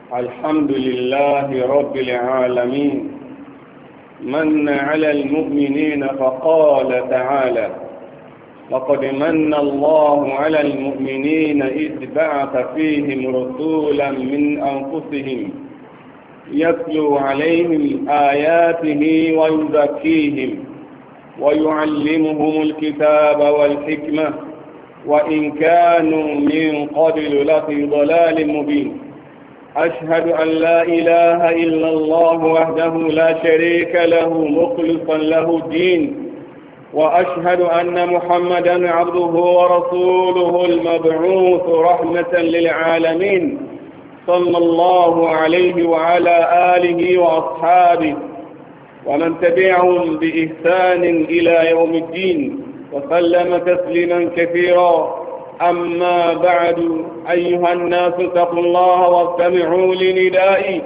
الحمد لله رب العالمين من على المؤمنين فقال تعالى لقد من الله على المؤمنين إذ بعث فيهم رسولا من أنفسهم يتلو عليهم آياته ويزكيهم ويعلمهم الكتاب والحكمة وإن كانوا من قبل لفي ضلال مبين. أشهد أن لا إله إلا الله وحده لا شريك له مخلصا له الدين، وأشهد أن محمدا عبده ورسوله المبعوث رحمة للعالمين صلى الله عليه وعلى آله وأصحابه ومن تبعهم بإحسان إلى يوم الدين وسلم تسليما كثيرا. أما بعد، أيها الناس اتقوا الله واستمعوا لندائي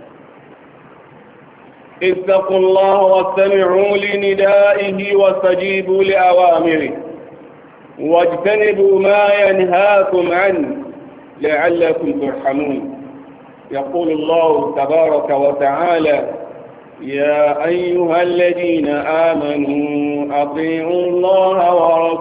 اتقوا الله واستمعوا لندائه واستجيبوا لأوامره واجتنبوا ما ينهاكم عنه لعلكم ترحمون. يقول الله تبارك وتعالى: يا أيها الذين آمنوا أطيعوا الله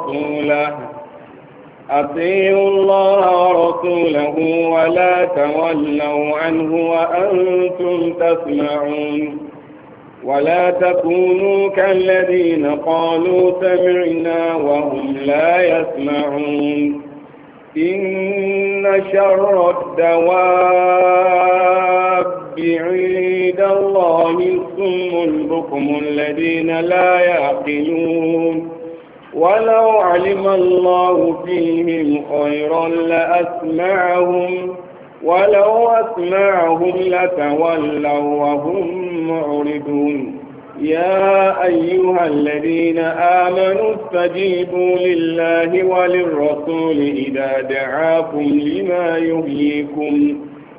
ورسوله ولا تولوا عنه وأنتم تسمعون ولا تكونوا كالذين قالوا سمعنا وهم لا يسمعون. إن شر الدواب عند الله الصم البكم الذين لا يعقلون. ولو علم الله فيهم خيرا لأسمعهم ولو أسمعهم لتولوا وهم معرضون. يا أيها الذين آمنوا استجيبوا لله وللرسول إذا دعاكم لما يحييكم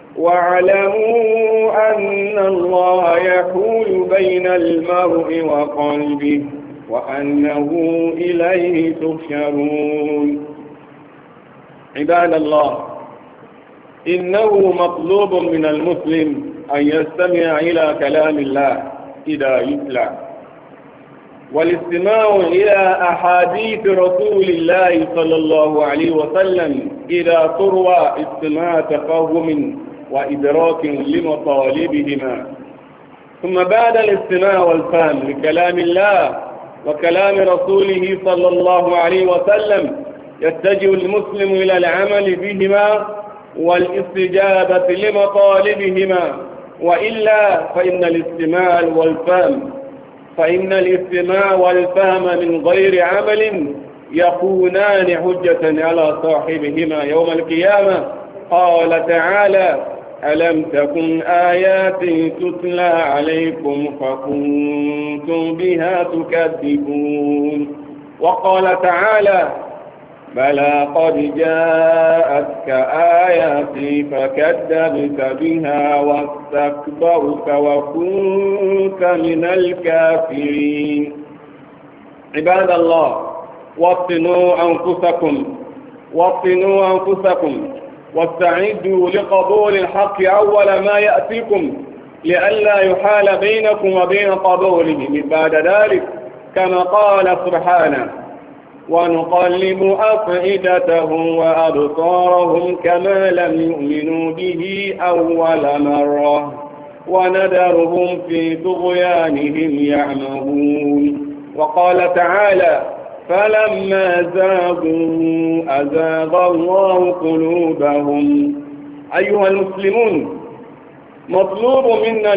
واعلموا أن الله يحول بين المرء وقلبه وأنه إليه تحشرون. عباد الله، إنه مطلوب من المسلم أن يستمع إلى كلام الله إذا يتلى، والاستماع إلى أحاديث رسول الله صلى الله عليه وسلم إذا تروى استماع تفهم وإدراك لمطالبهما. ثم بعد الاستماع والفهم لكلام الله وكلام رسوله صلى الله عليه وسلم يتجه المسلم إلى العمل بهما والاستجابة لمطالبهما، وإلا فإن الاستماع والفهم من غير عمل يكونان حجة على صاحبهما يوم القيامة. قال تعالى: ألم تكن آياتي تتلى عليكم فكنتم بها تكذبون. وقال تعالى: بلى قد جاءتك آياتي فكذبت بها واستكبرت وكنت من الكافرين. عباد الله، وطنوا أنفسكم واستعدوا لقبول الحق أول ما يأتيكم لئلا يحال بينكم وبين قبوله بعد ذلك، كما قال سبحانه: ونقلب أفئدتهم وأبصارهم كما لم يؤمنوا به أول مرة وندرهم في طغيانهم يعمهون. وقال تعالى: فلما زاغوا أزاغ الله قلوبهم. أيها المسلمون، مطلوب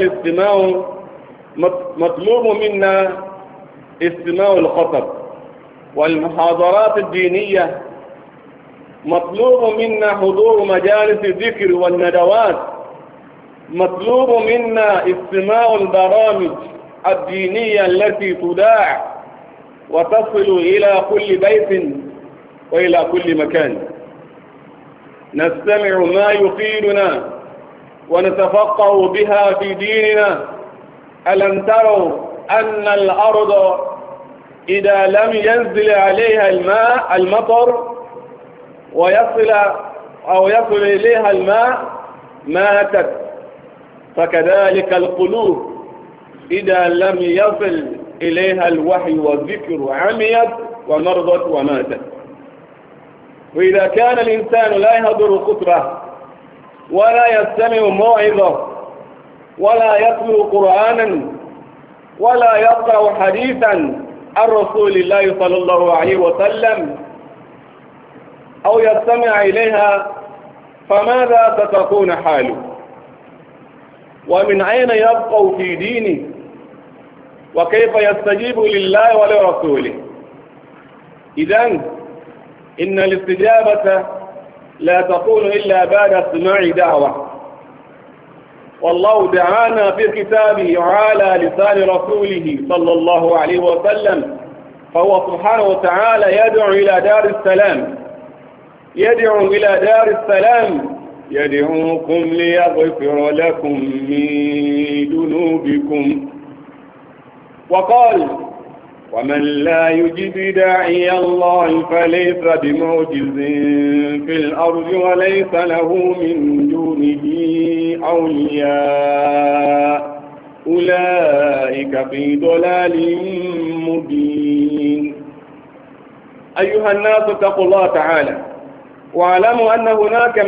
منا استماع الخطب والمحاضرات الدينية. مطلوب منا حضور مجالس الذكر والندوات. مطلوب منا استماع البرامج الدينية التي تذاع وتصل إلى كل بيت وإلى كل مكان. نستمع ما يفيدنا ونتفقه بها في ديننا. ألم تروا أن الأرض إذا لم ينزل عليها المطر ويصل إليها الماء ماتت فكذلك القلوب إذا لم يصل إليها الوحي والذكر عميت ومرضت وماتت. وإذا كان الإنسان لا يحضر خطبة ولا يستمع موعظة ولا يتلو قرآنا ولا يقرأ حديثا عن رسول الله صلى الله عليه وسلم أو يستمع إليها، فماذا ستكون حاله؟ ومن أين يبقى في دينه؟ وكيف يستجيب لله ولرسوله؟ إذن إن الاستجابة لا تكون إلا بعد استماع دعوة، والله دعانا في كتابه وعلى لسان رسوله صلى الله عليه وسلم، فهو سبحانه وتعالى يدعو إلى دار السلام، يدعو إلى دار السلام، يدعوكم ليغفر لكم من ذنوبكم. وقال: ومن لا يجب داعي الله فليس بمعجز في الأرض وليس له من دونه أولياء أولئك في ضلال مبين. أيها الناس اتقوا الله تعالى واعلموا أن هناك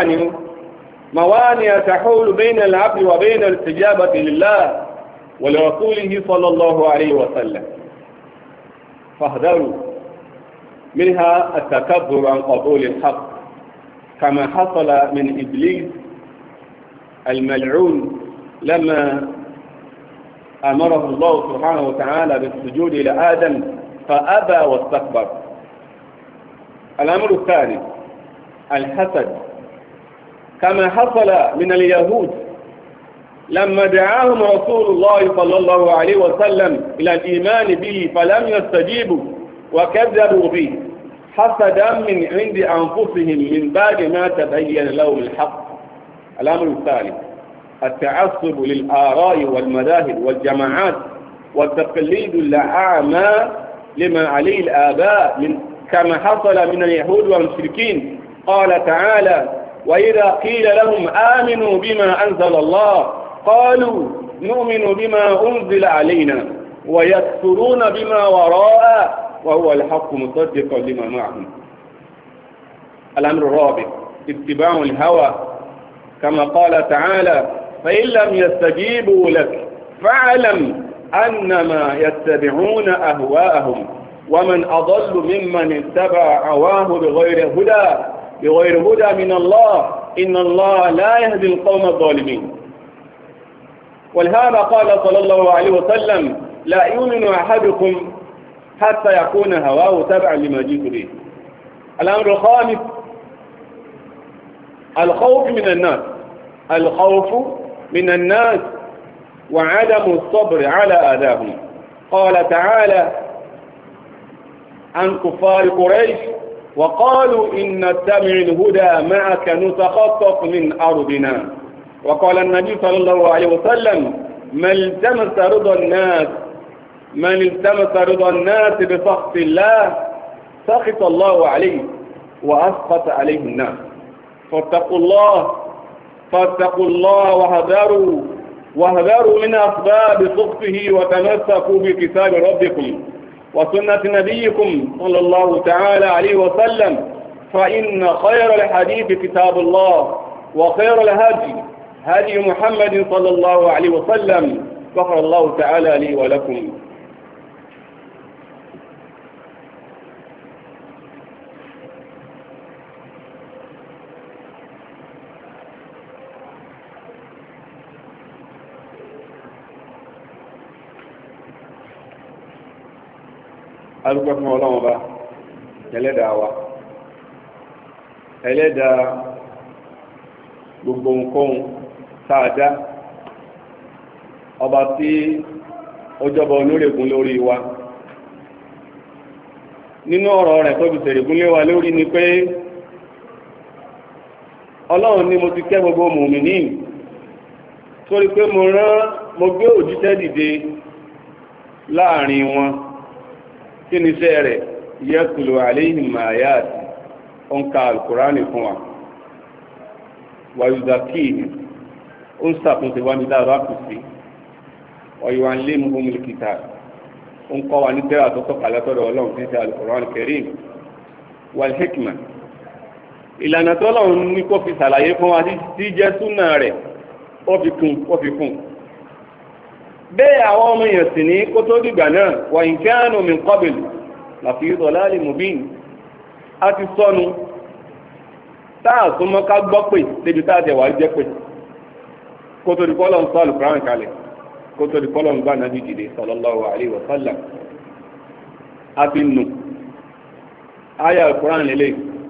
موانع تحول بين العبد وبين الاستجابة لله ولرسوله صلى الله عليه وسلم، فاحذروا منها التكبر عن قبول الحق، كما حصل من إبليس الملعون لما أمره الله سبحانه وتعالى بالسجود إلى آدم فأبى واستكبر. الأمر الثاني الحسد، كما حصل من اليهود لما دعاهم رسول الله صلى الله عليه وسلم إلى الإيمان به فلم يستجيبوا وكذبوا به حسدا من عند أنفسهم من بعد ما تبين لهم الحق. الأمر الثالث التعصب للآراء والمذاهب والجماعات والتقليد الأعمى لما عليه الآباء كما حصل من اليهود والمشركين. قال تعالى: وإذا قيل لهم آمنوا بما أنزل الله قالوا نؤمن بما أنزل علينا ويكفرون بما وراء وهو الحق مصدقا لما معهم. الأمر الرابع اتباع الهوى، كما قال تعالى: فإن لم يستجيبوا لك فاعلم أنما يتبعون أهواءهم ومن أضل ممن اتبع هواه بغير هدى من الله إن الله لا يهدي القوم الظالمين. ولهذا قال صلى الله عليه وسلم: لا يؤمن أحدكم حتى يكون هواه تبعا لما جئت به. الأمر الخامس الخوف من الناس وعدم الصبر على آذاهم. قال تعالى عن كفار قريش: وقالوا إن نتبع الهدى معك نتخطف من أرضنا. وقال النبي صلى الله عليه وسلم: من التمس رضا الناس بسخط الله سخط الله عليه وأسخط عليه الناس. فاتقوا الله واهذروا من أسباب سخطه وتمسكوا بكتاب ربكم وسنة نبيكم صلى الله تعالى عليه وسلم، فإن خير الحديث كتاب الله وخير الهدي هدي محمد صلى الله عليه وسلم. غفر الله تعالى لي ولكم. alùpùpù fún ọlọ́run ọba ẹlẹ́dàá wa, ẹlẹ́dàá gbogbo nǹkan sáadá, ọba tí ó jọba onírègùn lórí wa. nínú ọ̀rọ̀ rẹ̀ tó fi ṣèrègùn lé wa lórí ni pé ọlọ́run ní mo ti kẹ́ gbogbo mùmínì sórí pé mo gbé òjíṣẹ́ dìde láàrin wọn. kí ni iṣẹ́ rẹ̀? yatlu alayhim ayati, ó ń ka alukurani fún wa, wa yuzakkihim, ó ń ṣàtúnṣe wá ní dáadáa kù sí ọ̀yọ̀ àńlé muhammadu kìtà ó ń kọ́ wa ní tẹ́lá tó sọ̀kalẹ̀ tọ́dọ̀ ọlọ́run tí ń ṣe al-Qur'an al-Karim wal hikma ìlànà tó ọlọ́run ní kó fi ṣàlàyé fún wa tí jẹ́ súnà rẹ̀ ó fi kún bẹ́ẹ̀ àwọn ọmọ èèyàn sì ní kó tó dìgbà náà wa in kanu min qabl lafi dalalin mubin a ti sọnù táà súnmọ́ ká gbọ́ pé débi táà tẹ̀ wá jẹ́ pé kó tó di kọ́lọ̀ ń sọ al-Qur'an kalẹ̀ kó tó di kọ́lọ̀ ń gbà náà dìde sallallahu alaihi wa sallam a ti nù ayé al-Qur'an lélẹ̀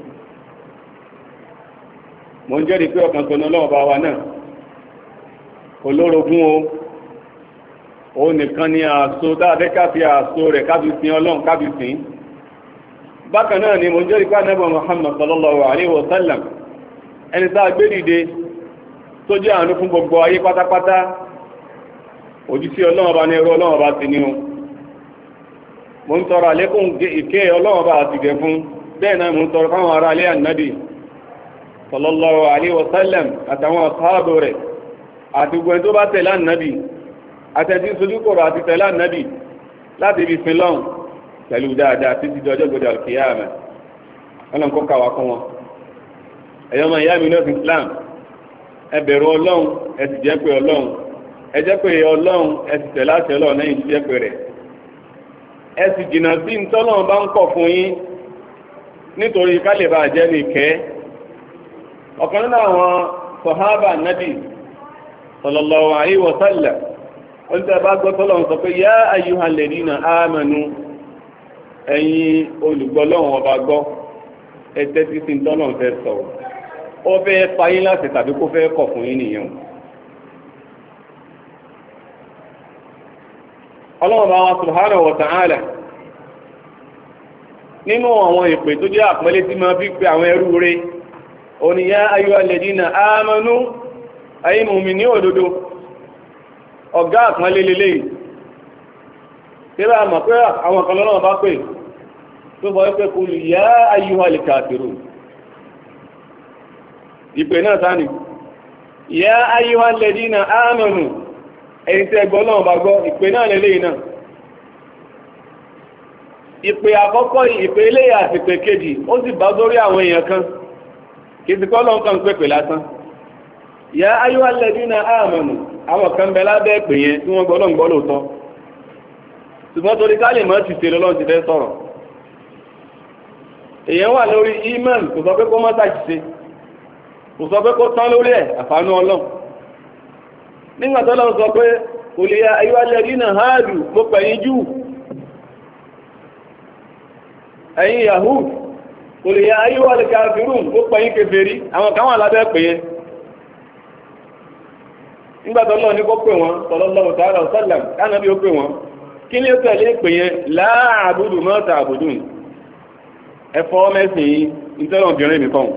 mo ń jẹ́rìí pé ọkàn sọ̀nà ọlọ́wọ́ bá wa náà olórogún o òun nìkan ni àṣọ dáadé káfí àṣọ rẹ̀ káfí sin ọlọ́run káfí sin bákan náà ni mo ń jẹ́rìí pé ànábì Muhammad sallallahu alaihi wa sallam ẹni tá a gbé dìde tó jẹ́ àánú fún gbogbo ayé pátápátá òjíṣẹ́ ọlọ́run ọba ní ẹrú ọlọ́run ọba ti ní o mo ń tọrọ àlékún ìkẹ́ ọlọ́run ọba àti ìgẹ̀ fún bẹ́ẹ̀ náà mo ń tọrọ fáwọn ará alẹ́ ànábì sallallahu alaihi wa sallam àtàwọn àkáàbò rẹ̀ àti gbogbo ẹni tó bá tẹ̀lé ànábì àtẹ̀tí sojúkọ̀rọ̀ àti tẹ̀lé ànábì láti ibi sin lọ́hùn pẹ̀lú dáadáa títí di ọjọ́ gbọdọ̀ àlùkìyámà ọlọ́run kó kà wá kún wọn. ẹ̀yọ́ ọmọ ìyá mi náà fi Islam ẹ bẹ̀rù ọlọ́run ẹ sì jẹ́ pé ọlọ́run ẹ jẹ́ pé ọlọ́run ẹ sì tẹ̀lé àṣẹ ọlọ́run lẹ́yìn jíjẹ́ pé rẹ̀ ẹ sì jìnnà sí ntọ́lọ́run bá ń kọ̀ fún yín nítorí kálíbà jẹ́ ní ìkẹ́ ọ̀kan nínú àwọn sọ̀hábà nábì sallallahu alaihi wa sallam wọ́n tẹ́ bá gbọ́ tọ́lọ́run sọ pé yá ayyuhal ladina amanu ẹ̀yin olùgbọ́lọ́run ọba gbọ́ ẹ tẹ́tí sí tọ́lọ́run fẹ́ sọ̀rọ̀ ó fẹ́ payín láti tàbí kó fẹ́ kọ̀ fún yín nìyẹn ọlọ́run bá wa subhanahu wa ta'ala nínú àwọn ìpè tó jẹ́ àpẹẹlẹ tí máa fi pe àwọn ẹrú rẹ̀ òní yá ayyuhal ladina amanu ayé mùmínì òdodo ọ̀gá àpẹẹlẹ lélẹ́yìí tí bá mọ̀ pé àwọn kan lọ́nà bá pè tó sọ pé kul yá ayyuhal kafirun ìpè náà sáni yá ayyuhal ladina amanu ẹni tí ẹgbọ́ náà bá gbọ́ ìpè náà lélẹ́yìí náà ìpè àkọ́kọ́ ìpè eléyìí àti ìpè kejì ó sì bá sórí àwọn èèyàn kan kìí kọ́ lọ́n kan pèpè lásán yá ayyuhal ladina amanu àwọn kan bẹ lábẹ́ ìpè yẹn tí wọ́n gbọ́ lọ́n gbọ́ lóòótọ́ ṣùgbọ́n torí ká lè mọ́ ti ṣe lọ́lọ́run ti fẹ́ sọ̀rọ̀ èèyàn wà lórí iman kò sọ pé kó má ṣàṣìṣe kò sọ pé kó tán lórí ẹ̀ àfààní ọlọ́run nígbà tó lọ́wọ́ sọ pé kò lè ya ayyuhal ladina hadu mo pẹ̀yìn jù ẹ̀yin yahoo kò lè ya ayyuhal kafirun mo pẹ̀yìn kèfèrí àwọn kan wà lábẹ́ pè yẹn nígbà tó lọ́wọ́ ní kó pè wọ́n sallallahu ta'ala wa sallam kánà bí ó pè wọ́n kí ni ó tẹ̀lé pè yẹn la a'budu ma ta'budun ẹ̀fọ́ mẹ́sìn ìtẹ́lọ̀bìnrin nìkan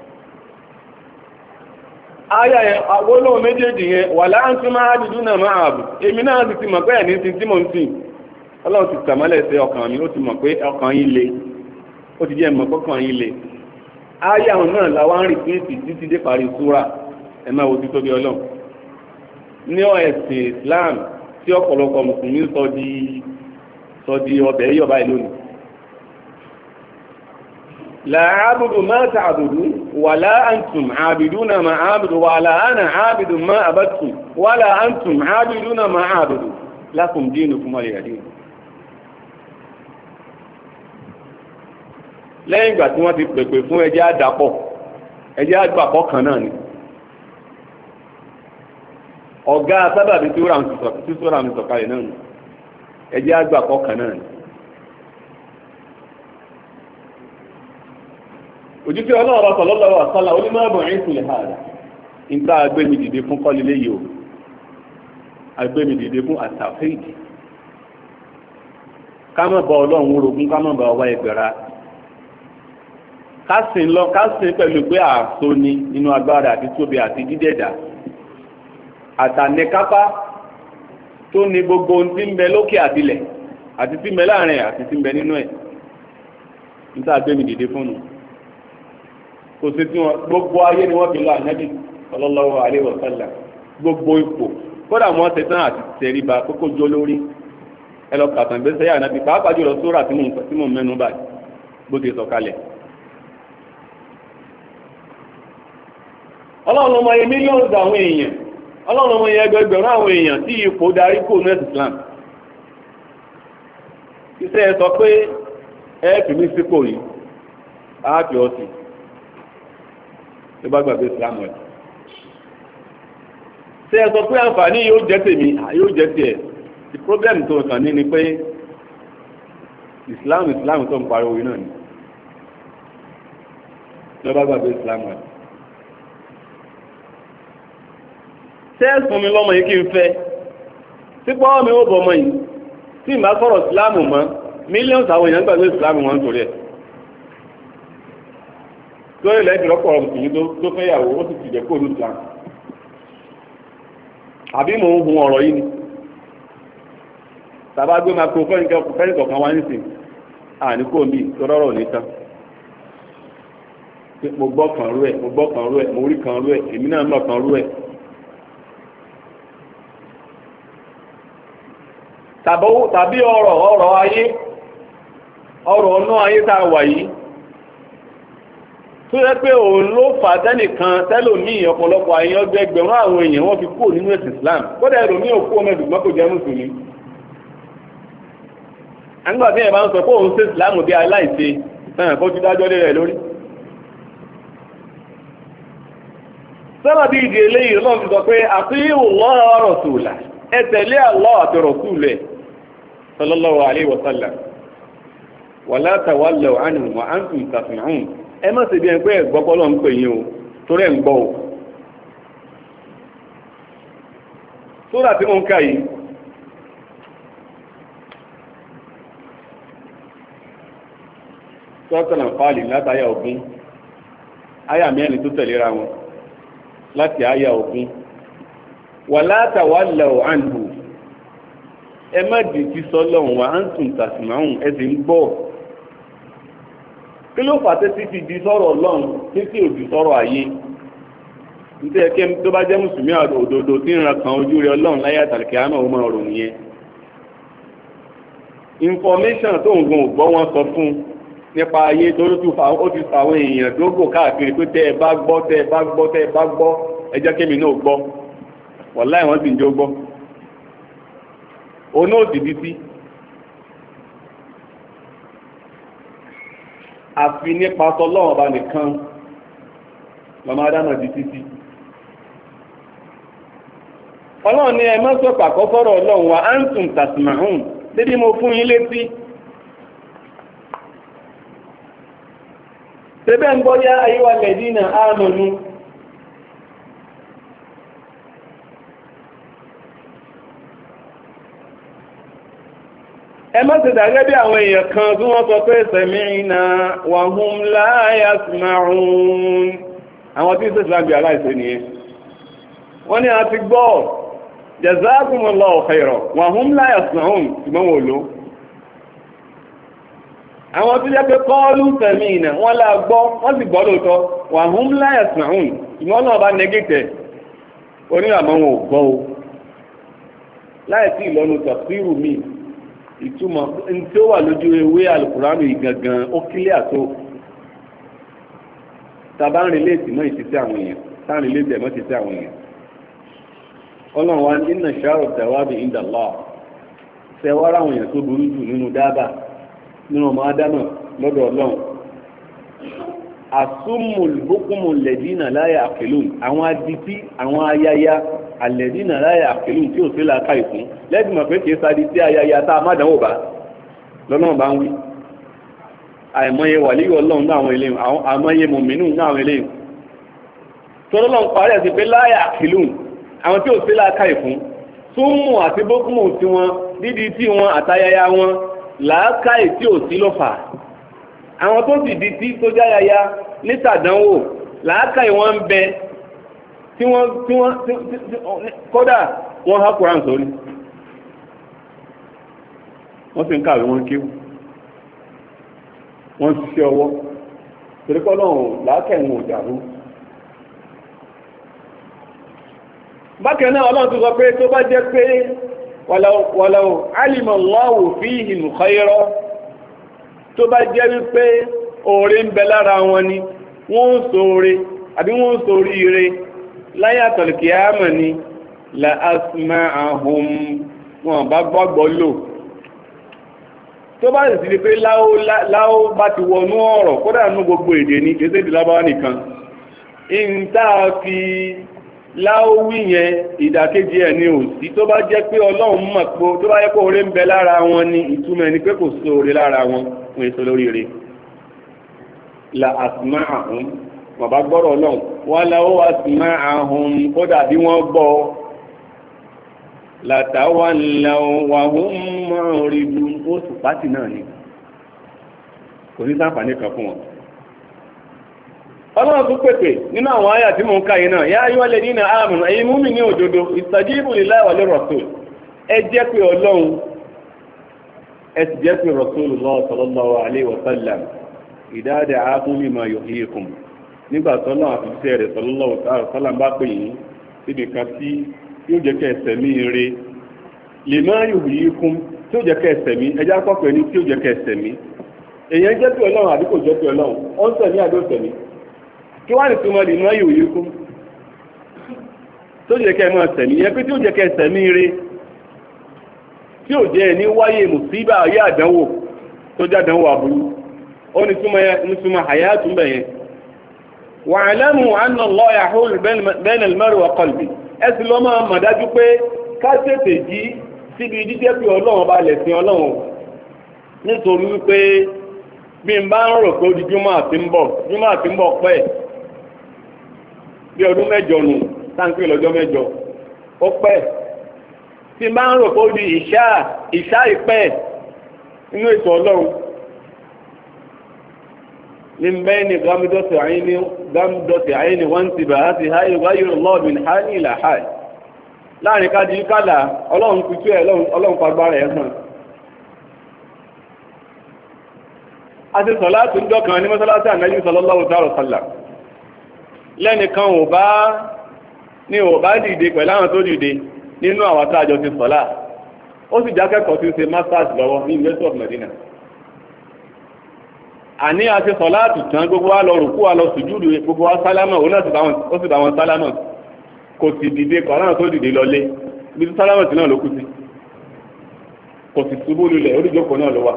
ayà àwọlọ́wọ́ méjèèjì yẹn wà láàrín máa dìdú náà máa àbù èmi náà ti mọ̀ pé ẹ̀ní tí mo ń sìn ọlọ́run ti tàmọ́lẹ̀ sí ọkàn mi ó ti mọ̀ pé ọkàn yín le ó ti jẹ́ mọ̀ pọ́kàn yín le ayà náà làwọn ń rìpíìtì títí dé parí súrà ẹ máa wo ti tóbi ọlọ́run ní ẹ̀sìn Islam tí ọ̀pọ̀lọpọ̀ mùsùlùmí sọ di ọbẹ̀ yọ̀ báyìí lónìí لا أعبد ما تعبدون ولا أنتم عابدون ما أعبد ولا أنا عابد ما عبدتم ولا أنتم عابدون ما أعبد لكم دينكم ولي دين lẹ́yìn ìgbà tí wọ́n ti pèpè fún ẹjẹ́ àdàpọ̀ ẹjẹ́ àgbàpọ̀ kan náà ni ọ̀gá sábàbí tí ó rà mí sọ̀kalẹ̀ náà ni ẹjẹ́ àgbàpọ̀ kan náà ni òjútí ọlọ́ọ̀rọ̀ sallallahu alaihi wasallam onímọ̀ọ́bọ̀ ẹ̀sùn lè hàdà nígbà agbẹ́mi dìde fún kọ́lilé yìí o agbẹ́mi dìde fún àtàfíìdì ká má bá ọlọ́run orogún ká má bá ọwá ẹgbẹ̀ra kásìn pẹ̀lú pé ààso ni nínú agbára àti tóbi àti dídẹ̀dà àtànẹ́kápá tó ní gbogbo ohun tí ń bẹ lókè àtilẹ̀ àti tí ń bẹ láàrin àti tí ń bẹ nínú ẹ̀ nígbà agbẹ́mi dìde fún un kò sí tí wọn gbogbo ayé ni wọ́n fi lọ ànábì sallallahu alaihi wasallam gbogbo ipò kódà wọ́n ṣe tán àti tẹríba kókó jó lórí ẹlọ́kàtàn gbèsè yà nàbí pàápàá jùlọ sóra tí mò ń mẹ́nu báyìí bó ti sọ̀kalẹ̀. ọlọ́run ọmọ yẹn mílíọ̀nù àwọn èèyàn ọlọ́run ọmọ yẹn ẹgbẹgbẹ̀rún àwọn èèyàn tí ipò darí kò nẹ́ẹ̀sì Islam iṣẹ́ ẹ sọ pé ẹ́ẹ̀kì ní sípò yìí áàpì ọtí ló bá gbàgbé Islam ẹ̀ ṣé ẹ sọ pé àǹfààní yóò jẹ́ tèmi yóò jẹ́ tiẹ̀ the problem tó kàn ní ni pé Islam tó ń pariwo yìí náà ni ló bá gbàgbé Islam ẹ̀ ṣé ẹ fún mi lọ́mọ yìí kí n fẹ́ sípò mi ó bọ̀ ọmọ yìí tí ìmá sọ̀rọ̀ ìsìláàmù mọ́ mílíọ̀nù àwọn èèyàn gbàgbé ìsìláàmù wọn torí ẹ̀ lórí ilẹ̀ ìdìrọ́pọ̀ ọ̀rùn tó fẹ́yàwó ó sì ti jẹ́ kóòdù islam àbí mò ń hun ọ̀rọ̀ yìí ni tàbá gbé máa kó fẹ́ni kọ̀ọ̀kan wá nísìn àní kò mí tó rọ́rọ̀ ní tán mo gbọ́ kan rú ẹ̀ mo rí kan rú ẹ̀ èmi náà mọ̀ kan rú ẹ̀ tàbí ọ̀rọ̀ ayé ọ̀rọ̀ ọ̀nà ayé tá a wà yìí tó yẹ pé òun ló fà tẹ́nìkan tẹ́lòmíì ọ̀pọ̀lọpọ̀ ayé ọgbẹgbẹ̀rún àwọn èèyàn wọ́n fi kúrò nínú ẹ̀sìn Islam kódà ẹlòmíì òkú ọmọ ẹ̀dùnmọ́ kò jẹ́ mùsùlùmí. àgbà tí ẹ̀ bá ń sọ pé òun ṣe Islam bí aláìṣe sẹ́yìn kó tún dájọ́ lé rẹ̀ lórí. sábà bí ìdí eléyìí lọ́nà ti sọ pé àfihàn Allah wa rasulah ẹ tẹ̀lé Allah àti Rasul ẹ̀ sallallahu alayhi wa sallam wala tawallaw anhu wa antum tasma'un ẹ má ṣe bí ẹni pé ẹ̀gbọ́pọ́lọ́ ń pè yín o torí ẹ̀ ń gbọ́ o. sóra tí mo ń kà yìí sọ́tọ̀nà fàálì látàyà ogún áyà mẹ́rin tó tẹ̀léra wọn láti áyà ogún wala tawallaw anhu ẹ má dìtì sọ́lọ́hun wa antum tasma'un ẹ sì ń gbọ́ kí ló fà tẹ́tí fi di sọ́rọ̀ ọlọ́run títí ò di sọ́rọ̀ ayé nítorí ẹkẹ́ tó bá jẹ́ mùsùlùmí òdodo tí ń ran kan ojú rẹ ọlọ́run láyé àtàlùkẹ́ àmọ́ ọmọ ọ̀rọ̀ nìyẹn information tó ń gun ògbọ́ wọn sọ fún nípa ayé tó ló tún ó ti fa àwọn èèyàn dógò káàkiri pé tẹ́ ẹ bá gbọ́ ẹ jẹ́ kémi náà gbọ́ wàláhì wọ́n sì ń jó gbọ́ òun náà sì bí sí àfi nípa tọ́lọ́wọ̀n bá nìkan lọ́mọ adámọ̀ di títí ọlọ́run ní ẹmọ́ sọ pàkọ́ sọ́rọ̀ ọlọ́run wa antum tasma'un dédé mo fún yín létí tẹ́bẹ̀ ń gbọ́ yá ayyuhal ladina amanu ẹ má ṣe dàgẹ́ bí àwọn èèyàn kan tí wọ́n sọ pé sami'na wa hum la yasma'un àwọn tí ń sèṣ lábẹ́ aláìsẹ́ nìyẹn wọ́n ní a ti gbọ́ jazakumullahu khairan wa hum la yasma'un ṣùgbọ́n wò ló àwọn tó jẹ́ pé qalu sami'na wọ́n lá gbọ́ wọ́n sì gbọ́ lóòótọ́ wa hum la yasma'un ṣùgbọ́n náà bá nẹgẹ́tẹ̀ oníwàmọ́ wọn ò gbọ́ o láì sí ìlọ́nu tafsiru mi ìtumọ̀ tí ó wà lójú ewé alukùránù ìgangan ó kílẹ̀ àtó tàbá ń relé ìtìmọ̀ ìṣẹ́sẹ́ àwọn èèyàn tá ń relé ìtẹ̀mọ́ ìṣẹ́sẹ́ àwọn èèyàn ọlọ́run wa inna sharra dawabi inda Allah ṣẹwárà àwọn èèyàn tó burú jù nínú dábà nínú ọmọ ádámà lọ́dọ̀ ọlọ́run asumul bukumul ladina la ya'qilun àwọn adití àwọn ayaya alẹ́dínà láyà àkèlú tí ò sí làákà ìfún lẹ́dí mọ̀ pé kìí sádi tí ayaya tá a má dánwò bá lọ́nà bá ń wí àìmọye wàlíyọ̀ ọlọ́run náà àwọn eléyìn àìmọye mọ̀mínú náà àwọn eléyìn tọ́lọ́lọ́n parí ẹ̀sìn pé láyà àkèlú àwọn tí ò sí làákà ìfún súnmù àti bókùmù tí wọn dídí tí wọn àtayaya wọn làákà tí ò sí ló fà àwọn tó sì di tí tó jáyaya nítàdánwò làákà ìwọ̀n ń bẹ tí wọ́n kódà wọ́n há Kùránì sórí wọ́n sì ń kàwé wọn kéwù wọ́n ti ṣe ọwọ́ torípọ́ náà láàkẹ̀wọ̀n òjàrú bákan náà ọlọ́run tó sọ pé tó bá jẹ́ pé walaw alima Allahu fihim khayra tó bá jẹ́ wípé oore ń bẹ lára wọn ni wọ́n ń ṣoore àbí wọ́n ń ṣorí ire láyé àtọ̀lùkìyàmọ̀ ni la asma'ahum wọn bá gbọ́gbọ́ lò tó bá sì sí pé láó bá ti wọnú ọ̀rọ̀ kódà nú gbogbo èdè ní kéèsè ìdílábáwá nìkan ìntà fi láówí yẹn ìdàkejì ẹ̀ ní òsì tó bá jẹ́ pé ọlọ́run mọ̀ pé tó bá yẹ kó oore ń bẹ lára wọn ni ìtumọ̀ ẹni pé kò sí oore lára wọn fún èso lórí rẹ̀ la asma'ahum wọ́n bá gbọ́rọ̀ náà wọ́n láwọ́ asma'ahum kódà bí wọ́n gbọ́ latawallaw wa hum mu'ridun ó sì pàtì náà ni kò ní sáǹfààní kan fún wọn. ọlọ́run tún pèpè nínú àwọn àyà tí mò ń ka yìí náà ya ayyuhal ladina amanu ẹ̀yin mu'mini òdodo istajibu lillahi wa lirrasul ẹ jẹ́ pé ọlọ́run ẹ sì jẹ́ pé rasulullah sallallahu alaihi wa sallam idha da'akum lima yuhyikum nígbà tó náà àfihàn rẹ̀ sallallahu alaihi wa sallam bá pè yín síbi kan tí yóò jẹ́ kẹ́ ẹsẹ̀ mi ire lima yuhyikum tí ó jẹ́ kẹ́ ẹsẹ̀ mi ẹjá pọ̀pọ̀ ẹni tí ó jẹ́ kẹ́ ẹsẹ̀ mi èèyàn jẹ́ pé ọlọ́run àbí kò jẹ́ pé ọlọ́run ó ń sẹ̀mí àdó sẹ̀mí kí wá ní túmọ̀ lima yuhyikum tó jẹ́ kẹ́ ẹ máa sẹ̀mí yẹn pé tí ó jẹ́ kẹ́ ẹsẹ̀ mi ire tí ò jẹ́ ẹni wáyé mùsíbà ayé àdánwò tó jẹ́ àdánwò àbúrú ó ní túmọ̀ hayatu ń bẹ̀ yẹn wa'lamu anna Allah yahulu bayna al-mar'i wa qalbi ẹ̀sìn lọ́ máa mọ̀ dájú pé ká tètè jí síbi jíjẹ́ pé ọlọ́run bá lẹ̀ sin ọlọ́run nítorí wípé bí n bá ń rò pé ó di júmọ́ àti ń bọ̀ pẹ́ bí ọdún mẹ́jọ nù táǹkì lọ́jọ́ mẹ́jọ ó pẹ́ tí n bá ń rò pé ó di ìṣá ìpẹ́ inú ètò ọlọ́run ní bẹ́ẹ̀ni gámdọ́tì àyíní wọ́n ti bàá ti háyé wáyé lọ́ọ̀mìn háyé ìlà háyé láàrin kájí kálà ọlọ́run kùtù ẹ̀ ọlọ́run fagbára ẹ̀ hàn. a ti sọ láti ń dọ́kan ní mọ́sálásí ànájú sallallahu ta'ala sallam lẹ́nìkan ò bá dìde pẹ̀lú àwọn tó dìde nínú àwọn tá a jọ ti sọ̀lá ó sì jákẹ́kọ̀ọ́ tí ń ṣe masters lọ́wọ́ ní University of Medina àní àti sọ̀láàtù tán gbogbo wa lọ rùkú wa lọ sùjúdù gbogbo wa sálámà òun náà ó sì bá wọn sálámà kò sì dìde kọ̀ náà tó dìde lọlé ibi tí sálámà tí náà ló kú sí kò sì ṣubú lulẹ̀ oríjókòó náà ló wà.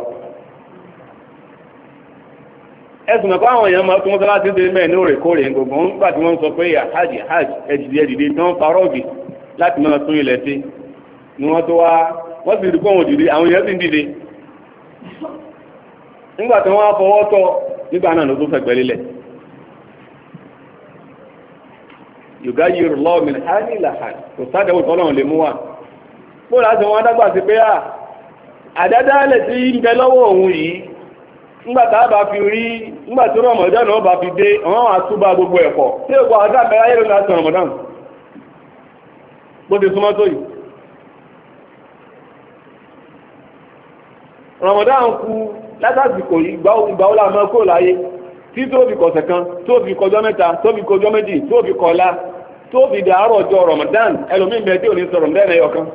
ẹ̀sùn mẹ́kọ́ àwọn èèyàn máa tún wọ́n sọ́lá tí ń ṣe mẹ́ẹ̀ ní òrèkóòrè gbogbo ń gbà tí wọ́n sọ pé hajj ẹ̀dìdì tán farọ́ọ̀gì láti máa tún ilẹ̀ sí ni wọ́n tó wá wọ́n sì rí pé wọ́n dìde àwọn èèyàn sì ń dìde nígbà tí wọ́n á fọwọ́ tọ́ nígbà náà ló tó fẹ̀gbẹ́ lílẹ̀ yóò yìí lọ́ọ̀ mi hàn ní làhàn kò sádẹ́wò tọ́lọ́run lè mú wà bó láti wọn dágbà sí pé àdádálẹ̀ tí ń bẹ lọ́wọ́ òun yìí nígbà tá a bá fi rí nígbà tí Ramadan náà bá fi dé àwọn àtúbà gbogbo ẹ̀kọ́ tí ó gbọ́ àdá àbẹ̀rẹ̀ ayé lónìí láti Ramadan bó ti súnmọ́ tó yìí Ramadan kú látàsìkò ìgbà ó láàmọ́ kó láyé tí tó fi kọ̀sẹ̀ kan tó fi kọjọ́ mẹ́ta tó fi kọjọ́ méjì tó fi kọlá tó fi dàárọ̀ ọjọ́ Ramadan ẹlòmí bẹ tí ò ní sọ Ramadan ẹyọ kan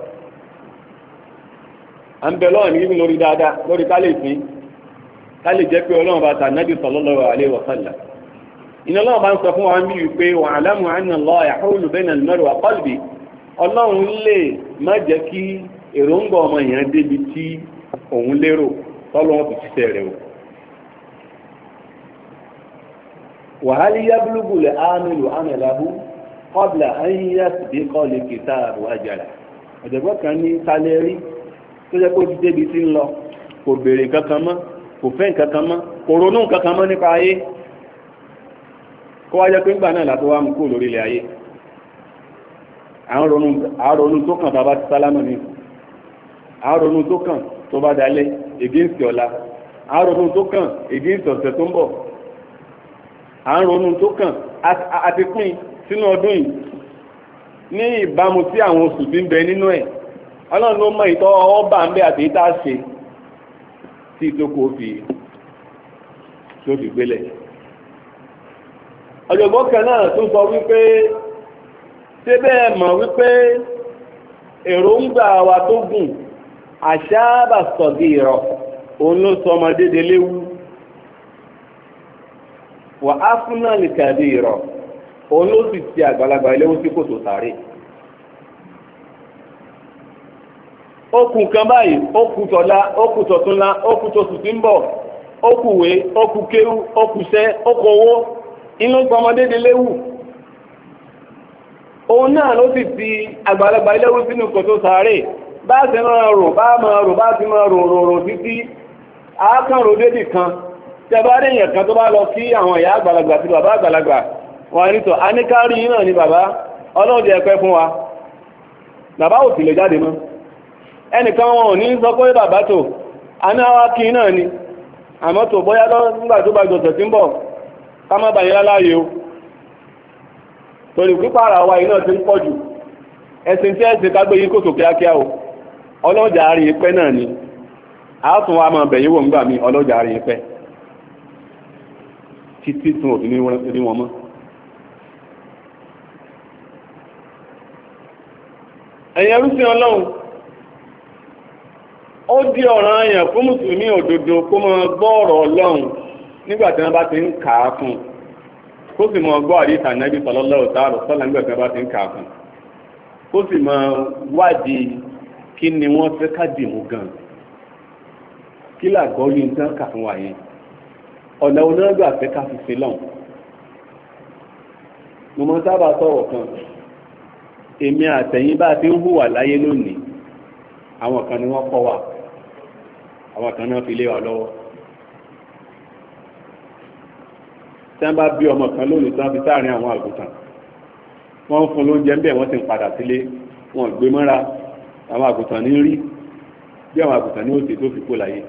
à ń bẹ lọ́wọ́ ní lórí dáadáa lórí ká lè fi ká lè jẹ́ pé Ọlọ́run bá ta Nábì sallallahu alaihi wa sallam iná Ọlọ́run bá ń sọ fún wa bí wípé wa'lamu anna Allah yahulu bayna al-mar'i wa qalbi Ọlọ́run lè má jẹ́ kí èròǹgbà ọmọ èèyàn débi tí òun lérò tọ́lọ́wọ́ fi ṣiṣẹ́ rẹ̀ o. wàhálì yábúlùbù lè ámìlù ámìláhù kọ́bìlà ayíyá sídé kọ́lé kìtà àbúwájàlá ọ̀jọ̀gbọ́n kan ní sálẹ́rí tó jẹ́ kó jíjẹ́ bí sí ń lọ kò béèrè kankan mọ́ kò fẹ́ kankan mọ́ kò ronú kankan mọ́ nípa ayé kó wá jẹ́ pé ńgbà náà látọ́ wá mú kó lórí ilẹ̀ ayé àárọ̀nù tó kàn bàbá ti sálámà ní àárọ̀nù tó kàn tó bá dalẹ̀ against ọ̀la àárọ̀nù tó kàn against ọ̀sẹ̀ tó ń bọ̀ àárọ̀nù tó kàn àti pín sínú ọdún yìí ní ìbámu sí àwọn oṣù tí ń bẹ nínú ẹ̀ ọlọ́run ló mọ ìtọ́ ọwọ́ bá ń bẹ àti ìta ṣe tí ìtókò fi gbélẹ̀ ọ̀jọ̀gbọ́n kan náà tó sọ wípé ṣé bẹ́ẹ̀ mọ̀ wípé èròǹgbà wa tó gùn àṣàbà sọ̀dí ìrọ̀ òun ló sọ ọmọdé de léwu wà á fún náà nìkàdé ìrọ̀ òun ló sì ti àgbàlagbà léwu sí kòtò sáré. okùn kan báyìí okùn tọ̀la okùn tọ̀túnla okùn tó sì ń bọ̀ okùnwé okùn kéwú okùnṣẹ́ okùn owó inú gbọmọdé de léwu òun náà ló sì ti àgbàlagbà léwu sínú kòtò sáré bá ti máa rò bá ti máa rò títí àákànrò débì kan tẹ́bá rí èèyàn kan tó bá lọ kí àwọn ìyá àgbàlagbà àti bàbá àgbàlagbà wọn ní tọ́ aníkárí yín náà ni bàbá ọlọ́dẹ ẹ̀pẹ́ fún wa bàbá ò sì lè jáde mọ́ ẹnìkan wọn ò ní sọ pé bàbá tó anáwá kí náà ni àmọ́ tó bóyá nígbà tó bá jọ̀sẹ̀ tí ń bọ̀ ká má bàyí láláyé o torí pípàrà wa iná ti ń pọ̀ jù ẹ̀sìn tí ẹ̀sìn ká gbé yín kòtò kíákíá o ọlọ́jà àárín ipẹ́ náà ni àátún wa máa bẹ̀yìn wò ń gbà mí ọlọ́jà àárín ipẹ́ títí tún òfin ní wọn mọ́. ẹ̀yin ẹrúsìn ọlọ́run ó di ọ̀ranyàn fún mùsùlùmí òdodo kó máa gbọ́ ọ̀rọ̀ ọlọ́run nígbà tí wọ́n bá ti ń kà á fún kó sì máa gbọ́ àdìsá Ànábì sallallahu ta'ala sallam nígbà tí wọ́n bá ti ń kà á fún kó sì máa wádìí kí ni wọ́n fẹ́ ká dìmú gan kí làgbọ́ yìí ń tán kà fún wa yẹn ọ̀nà onágbà fẹ́ ká fi ṣe lọ́hùn. mo mọ sábà sọ̀rọ̀ kan èmi àtẹ̀yìn bá ti ń hùwà láyé lónìí àwọn kan ni wọ́n kọ́ wa àwọn kan náà fi lé wa lọ́wọ́. tí wọ́n bá bí ọmọ kan lónìí tí wọ́n fi sáàrin àwọn àgùntàn wọ́n ń fún lóúnjẹ ń bẹ̀ wọ́n sì ń padà sílé wọn gbé mọ́ra àwọn àgùntàn ní rí bí àwọn àgùntàn ní òsè tó fi kó láyé.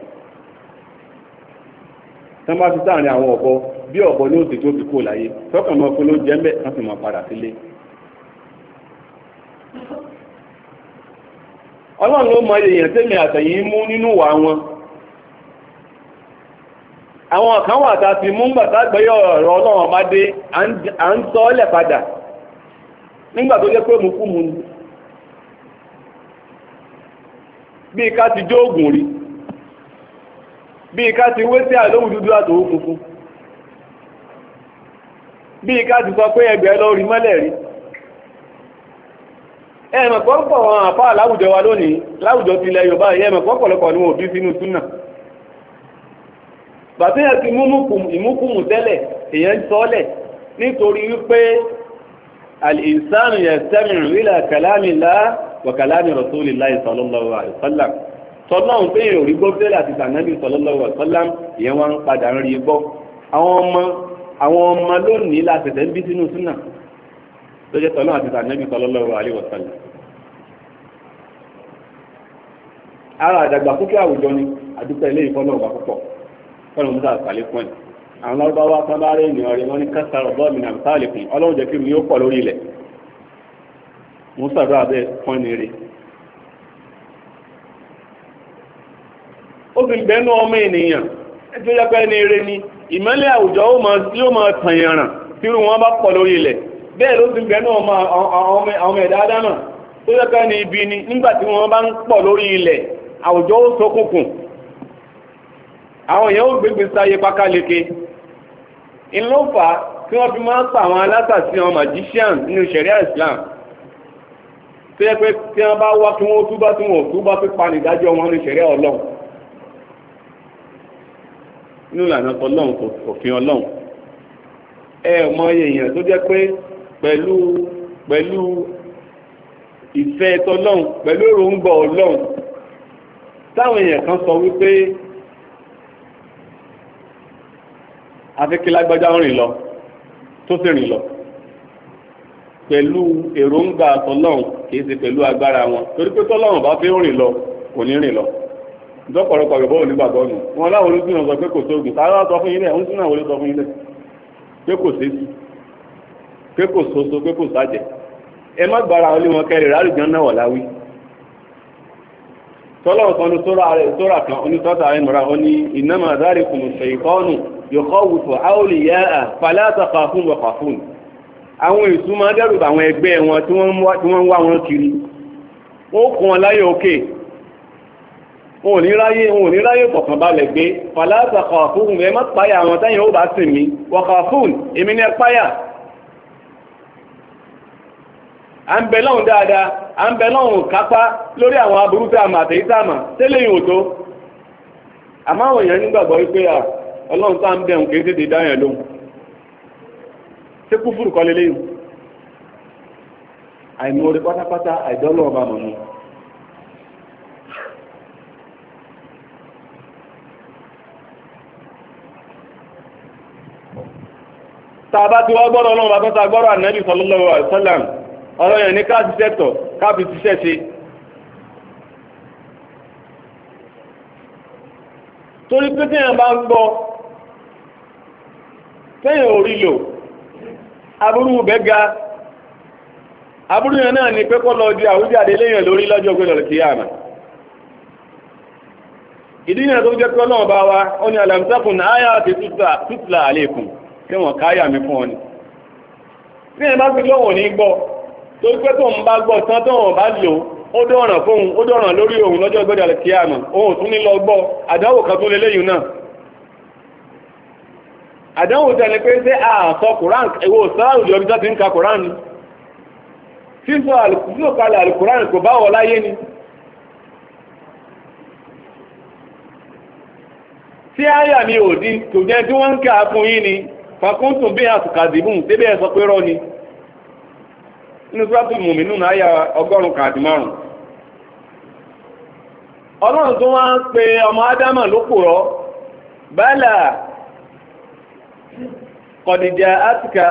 tí wọ́n bá fi sáàrin àwọn ọ̀bọ bí ọ̀bọ ní òsè tó fi kó láyé tọ́kàn mọ́ fún lóúnjẹ ń bẹ̀ wọ́n sì mọ́ padà sílé. ọlọ́run ló mọ èèyàn tẹ́mi àtẹ̀yìn mú nínú wà wọn. àwọn kan wà tá a ti mú gbàtà gbẹ́yọ̀ ọ̀rọ̀ ọlọ́run ọmọdé à ń sọ ọ́ lẹ̀ padà nígbà tó jẹ́ pé mú kú mu ni. bíi ká ti jó oògùn rí bíi ká ti wé sí àlóhùn dúdú àtòwò funfun bíi ká ti sọ pé ẹgbẹ́ lọ rí mọ́lẹ̀ rí. ẹ̀mọ̀ pọ́pọ̀ wọn àfáà láwùjọ wa lónìí láwùjọ ti ilẹ̀ Yorùbá ẹ̀mọ̀ pọ́pọ̀lọpọ̀ ní wọn ò bí sínú súnà bàtí ẹ̀ ti ìmúkùmù tẹ́lẹ̀ èyàn sọ́lẹ̀ nítorí wípé al-insanu yastami'u ila kalamillah wa kalami rasulillahi sallallahu alaihi wasallam tọ́lọ́hun pé èèyàn rí gbọ́ tẹ́lẹ̀ àti tànàbí sallallahu alaihi wasallam ìyẹn wọn ń padà ń rí gbọ́ àwọn ọmọ lónìí látẹ̀tẹ̀ ń bí sínú súnà tó jẹ́ tọ́lọ́ àti tànàbí sallallahu alaihi wasallam. ara àdàgbà fúnkẹ́ àwùjọ ni àdúpẹ́ ilé ìfọ́nà ọ̀gbà púpọ̀ fọ́nà mú sàkàlẹ̀ fún ẹ̀ àwọn lọ́gbàwá sábàárẹ̀ ènìyàn rẹ̀ wọ́n ní kásàrọ̀ bọ́ọ̀mù náà sáàlẹ̀ fún ọlọ́run jẹ́ kí mi ó pọ̀ lórí ilẹ̀ mú sàdọ́ abẹ́ fún ní rẹ̀. ó sì ń bẹ́nu ọmọ ènìyàn ẹjọ́ yẹ pé ní eré ni ìmọ́lẹ̀ àwùjọ yóò máa tàn yàràn tí irú wọn bá pọ̀ lórí ilẹ̀ bẹ́ẹ̀ ló sì ń bẹ́nu ọmọ ẹ̀dá ádámà tó yẹ pé ní ibi ni nígbà tí wọ́n bá ń pọ̀ lórí ilẹ̀ àwùjọ ó ṣókùnkùn àwọn èèyàn ó gbégbé sáyé pákáleke inú fà á tí wọ́n fi máa ń pa àwọn alásàsí àwọn magician nínú ṣẹ̀ríà Islam tó yẹ pé tí wọ́n bá wá kí wọ́n túbá tí wọ́n túbá pípa nìdájọ́ wọn ní ṣẹ̀ríà Ọlọ́run nínú ìlànà Ọlọ́run òfin Ọlọ́run mọ èèyàn tó jẹ́ pé pẹ̀lú ìfẹ́ tọlọ́run pẹ̀lú èròǹgbà Ọlọ́run táwọn èèyàn kan sọ wípé afẹ́kílágbájá rìn lọ tó sì rìn lọ pẹ̀lú èròǹgbà tọlọ́run kìí ṣe pẹ̀lú agbára wọn torí pé tọlọ́run bá fẹ́ rìn lọ kò ní rìn lọ ìjọpọ̀lọpọ̀ Yorùbá ò ní gbàgbọ́ nù wọn láwọn olùsúnà sọ pé kò sóògùn tààrà sọ fún yín lẹ̀ ń súnà wọlé sọ fún yín lẹ̀ pé kò séṣù pé kò soso pé kò sájẹ ẹ má gbára olé wọn kẹrì rárìgán náà wọ̀ láwí tọ́lọ́run kan ní sóra kan onítọ́ta rẹ̀ mọ́ra ó ní innama dhalikum shaytanu yukhawwifu awliya'a fala takhafun wa khafun àwọn èṣù máa dẹ́rù àwọn ẹgbẹ́ wọn tí wọ́n ń wá wọn kiri wọ́n kún wọn láyé òkè wọn ò ní ráyè kọ̀kan balẹ̀ gbé fàlàtà kọ̀ọ̀fún ẹ má páyà àwọn táyìn ó bá sìn mí wọ̀kọ̀ọ̀fún èmi ní ẹ páyà à ń bẹ lọ́hùn dáadáa à ń bẹ lọ́hùn kápá lórí àwọn aburú tí a mà àtẹ̀yí tá a mà tẹ́lẹ̀ yìí ò tó àmọ́ àwọn èèyàn nígbàgbọ́ wípé ọlọ́run tá ń bẹ̀rùn kìí tètè dáyàn lóhùn ṣé kúfùrù kọ́ lélẹ́yìn àìmọ̀ọ́rẹ́ pátápátá àìdọ́lọ́ ọba mọ̀mọ́ tàbá tí wọ́n gbọ́rọ̀ ọlọ́run bá tọ́ta gbọ́rọ̀ ànábì sallallahu alaihi wasallam ọ̀rọ̀ yẹn ní káàdì sẹ́tọ̀ káàbì ṣiṣẹ́ ṣe torí pé téèyàn bá ń gbọ́ téèyàn ò rí lò aburú bẹ́ ga aburú yẹn náà ni pé kọ́ lọ di àwùjáde léèyàn lórí lọ́jọ́ gbé lọ́rọ̀ kíyàmá ìdí yẹn tó jẹ́ pé ọlọ́run bá wa ó ní alam takun ayati tutla alaykum kí wọ́n káyà mi fún ọ ni tí ẹ bá fi lọ́wọ́ ní gbọ́ tó pé tó ń bá gbọ́ tán tó wọ́n bá lò ó dọ̀ràn fóun ó dọ̀ràn lórí òun lọ́jọ́ gbọ́dọ̀ kíyàmá òun tún ní lọ gbọ́ àdánwò kan tó lé léyìn náà àdánwò tẹ̀lé pé ṣé àsọ Quran èwo sáàrù ìjọba tó ti ń ka Quran fífọ́ àlùkùránì àlùkùránì kò bá wọ láyé ni tí àyà mi ò dín kò jẹ́ tí wọ́n ń kà á fún yín ni fàkúntùn bí àtùkàdìbùn débẹ̀ ẹ̀ sọ pé rọ́ ni nínú sọ́tù mùmínú náà àyà 105 ọlọ́run tó wá ń pe ọmọ ádámà ló pòrọ́ bálà kọ̀dìjà àtìkà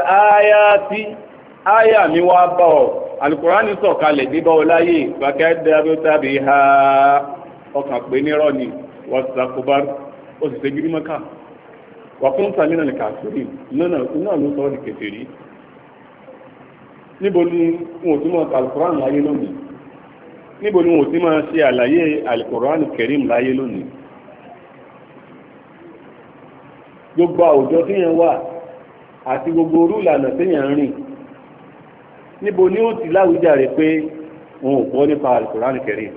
àyà mi wá bá ọ alùkùránì sọ̀kalẹ̀ débọ̀ ọláyé pàkẹ́dàbí tàbí ha ọkàn pé nírọ́ ni wọ́n sàkóbá ó sì ṣe gírí mọ́ká wà fún sàmínà ní kàfírí náà ló sọ ọ́ di kèfèrí níbo ni wọn ò tí mọ̀ alùkùránì láyé lónìí níbo ni wọn ò tí máa ṣe àlàyé alùkùránì kẹrìm láyé lónìí gbogbo àwùjọ tíyẹn wà àti gbogbo orú ìlànà tíyẹn ń rìn níbo ni ó ti láwùjáre pé wọn ò gbọ́ nípa alùkùránì kẹrìm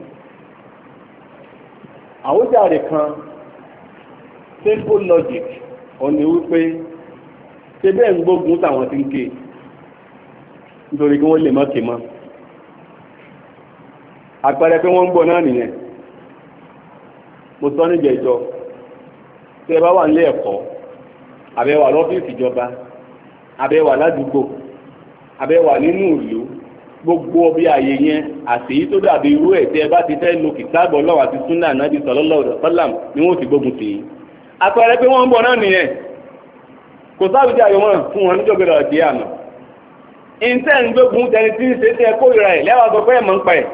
àwùjáre kan simple logic ọ̀nà wípé ṣe bẹ́ẹ̀ ń gbógun táwọn tí ń ké nítorí kí wọ́n lè mọ́ ké mọ́ àpẹẹrẹ pé wọ́n ń gbọ́ náà nìyẹn mo sọ níjẹ̀jọ́ tí ẹ bá wà nílé ẹ̀kọ́ àbẹ́wà lọ́fíìsì ìjọba àbẹ́wà ládùúgbò àbẹ́wà nínú ìlú gbogbo bí ààyè yẹn àti èyí tó dàbí irú ẹ̀ tí ẹ bá ti fẹ́ lo kìtàbọ̀ Ọlọ́run àti súnà Ànábì sallallahu alaihi wasallam ni wọ́n ti gbógun tì í àpẹẹrẹ pé wọ́n ń bọ̀ náà nìyẹn kò sáwùjá yọ wọn fún wọn níjọ́ gbẹ̀rẹ̀ ọ̀dí àná ìǹtẹ́ ń gbógun tẹni tí ń ṣe tẹ́ kórìíra ẹ̀ lẹ́wà sọ pé ẹ̀mọ́ ń pa ẹ̀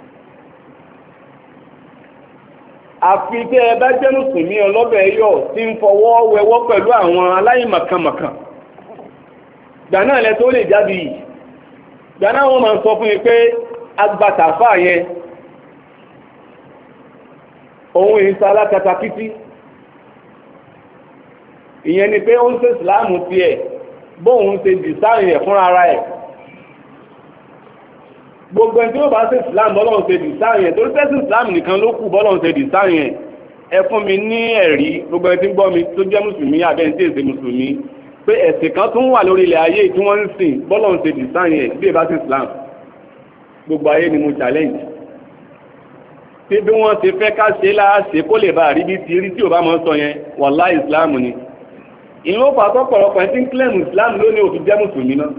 àfi tẹ́ ẹ bá jẹ́ mùsùlùmí ọlọ́bẹ̀ yọ̀ tí ń fọwọ́ wẹwọ́ pẹ̀lú àwọn aláìmọ̀kànmọ̀kàn gbà náà lẹ tó lè jáde yìí gbà náà wọ́n máa ń sọ fún mi pé agbátàfà yẹn òun ìsá alákatakítí ìyẹn ni pé ó ń ṣe ìsìláàmù tiẹ̀ bóun ṣe dìsáyìn ẹ̀ fúnra ara ẹ̀ gbogbo ẹni tí ó bá ṣe ìsìláàmù bọ́lọ́run ṣe dìsáyìn ẹ̀ torí tẹ́sí ìsìláàmù nìkan ló kù bọ́lọ́run ṣe dìsáyìn ẹ̀ ẹ fún mi ní ẹ̀rí gbogbo ẹni tí ń gbọ́ mi tó jẹ́ mùsùlùmí àbẹ́ni tí èsè mùsùlùmí pé ẹ̀sìn kan tún wà lórí ilẹ̀ ayé tí wọ́n ń sìn bọ́lọ́run ṣe dìsáyìn ẹ̀ bí ẹ bá ṣe ìsìláàmù gbogbo ayé ni mo challenge tí bí wọ́n ṣe fẹ́ ká ṣe láàṣẹ kó lè bá rí bí ti rí tí ò bá mọ́ sọ yẹn wàláhì ìsìláàmù ni ìlú pàtó pọ̀lọpọ̀ ẹ̀ tí ń kílẹ̀mù islam lónìí òfin jẹ́ mùsùlùmí náà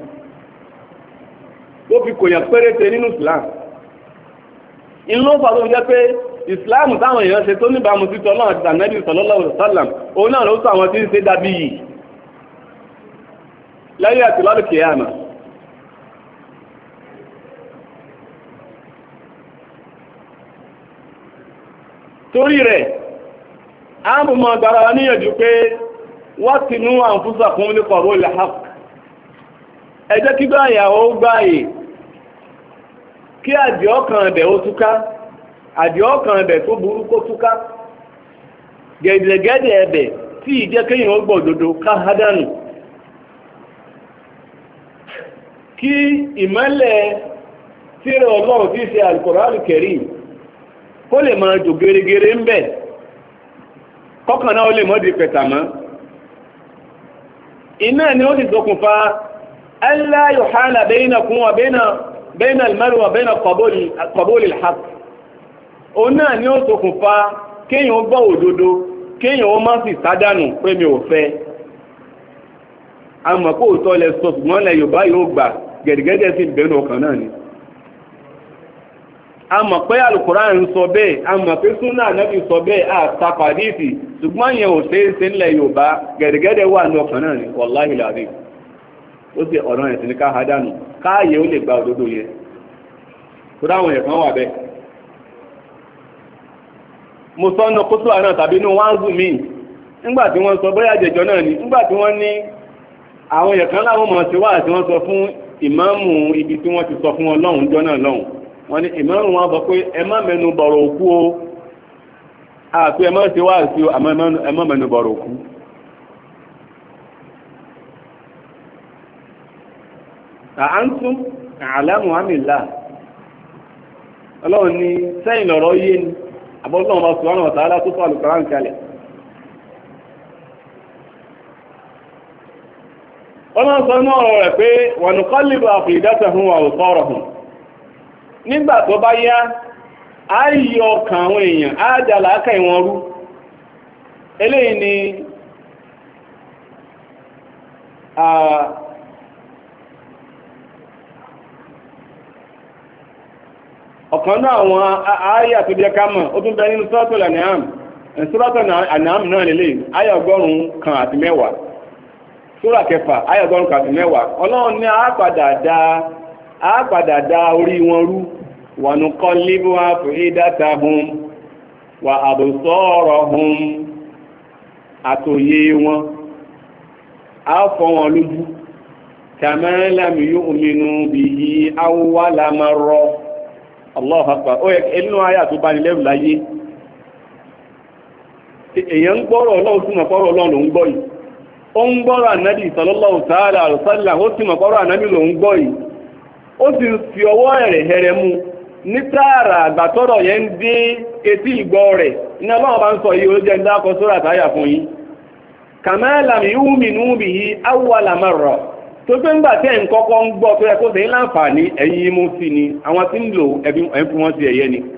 ó fi kòyàn péréte nínú islam ìlú pàtó jẹ́ pé islam táwọn èèyàn ṣe tó níbàámu sí tọ́lọ́ àti Ànábì sallallahu alaihi wasallam òun náà ló sọ àwọn tí ń ṣe dàbí yìí láyé àti lálùkè àná torí rẹ̀ ààbùmọ̀ gbára níyànjú pé wọ́n ti nú àǹfúsà fún ní kọ̀rọ̀ ilẹ̀ hap ẹ jẹ́ kí gbáyàwó gbáyè kí àdìọ́kàn ẹ̀bẹ̀ ó túká àdìọ́kàn ẹ̀bẹ̀ tó burú kó túká gẹ̀dẹ̀gẹ̀dẹ̀ ẹ̀bẹ̀ tí ìjẹ́ kéyìn ó gbọ́ òdodo ká hádánù kí ìmọ́lẹ̀ tírà Ọlọ́run tí ṣe Al-Qur'anul Karim kó lè máa jò gẹ́rẹ́gẹ́rẹ́ ń bẹ̀ kọ́kàn náà ó lè mọ́ di pẹ̀tàmọ́. iná ni ó sì ṣokùnfà alla yuhala bainakum wa bayna al-mar'i wa bayna qabul al-haqq. òun náà ni ó ṣokùnfà kéèyàn gbọ́ òdodo kéèyàn ó má sì sádànù pé mi ò fẹ́. àmọ́ kó òótọ́ lẹ sọ ṣùgbọ́n lẹ Yorùbá yóò gbà gẹ̀dẹ̀gẹ̀dẹ̀ sí ìbẹ̀nu ọkàn náà ni. a mọ̀ pé Al-Qur'an ń sọ bẹ́ẹ̀ a mọ̀ pé súnà Ànábì sọ bẹ́ẹ̀ àtàkàdìsì ṣùgbọ́n yẹn ò ṣe é ṣe nílẹ̀ Yorùbá gẹ̀dẹ̀gẹ̀dẹ̀ wà ní ọkàn náà ni wàláhì làdí ó sì ọ̀rọ̀ yẹn sì ní ká ha dànù káàyè ó lè gba òdodo yẹn tó dáwọn yẹn kan wà bẹ́ẹ̀. mo sọ ọ́nà kótó àná tàbí inú wáńzù míì nígbà tí wọ́n sọ bóyá àjẹjọ náà ni nígbà tí wọ́n ní àwọn yẹn kan láwọn mọ̀ sí wá àti wọ́n sọ fún ìmáàmù ibi tí wọ́n ti sọ fún wọn lọ́hùn jọ náà lọ́hùn wọ́n ní ìmáàmù wọn sọ pé ẹ má mẹ́nu bọ̀rọ̀ òkú o àti ẹ má ṣe wá sí o àmọ́ ẹ má mẹ́nu bọ̀rọ̀ òkú. àántún àlámù àmìlá ọlọ́run ní sẹ́yìn lọ́rọ̀ yé ni àbọ̀lọ́run bá sọ ọ́nà ọ̀tá tó fọ́ Al-Qur'an kalẹ̀. wọ́n sọ ní ọ̀rọ̀ rẹ̀ pé wa nuqallibu afidatahum wa absarahum nígbà tó bá yá á yí ọkàn àwọn èèyàn á jà láàkà ìwọ̀n rú. eléyìí ni ọ̀kan náà àwọn àyà tó jẹ́ ká mọ̀ ó tún bẹ nínú Suratul An'am náà lélẹ̀ àyà 110 Sura 4 àyà 110 Ọlọ́run ní àápadà dá orí wọn rú wa nuqallibu afidatahum wa absarahum àtòyé wọn á fọ́ wọn lójú kama lam yu'minu bihi awwala marra. Allahu Akbar ó yẹ inú ayé àtúbáni lẹ́rù láyé èèyàn ń gbọ́rọ̀ Ọlọ́run sí mọ̀kọ́rọ̀ Ọlọ́run ló ń gbọ́ yìí ó ń gbọ́rọ̀ Ànábì sallallahu ta'ala alaihi wasallam ó sì mọ̀kọ́rọ̀ Ànábì ló ń gbọ́ yìí ó sì fi ọwọ́ rẹ̀ hẹrẹ mú ní tààrà àgbàtọ́rọ̀ yẹn ń dé etí ìgbọ́ rẹ̀ iná Ọlọ́run bá ń sọ yìí ó jẹ́ ń dákọ sórà táyà fún yín kama lam yu'minu bihi awwala marra tó pé ńgbà tẹ́ ń kọ́kọ́ ń gbọ́ tó yẹ kó sẹ́yìn láǹfààní ẹ̀yìn imú sí ni àwọn tí ń lò ẹ̀fún wọn ti ẹ̀yẹ ni.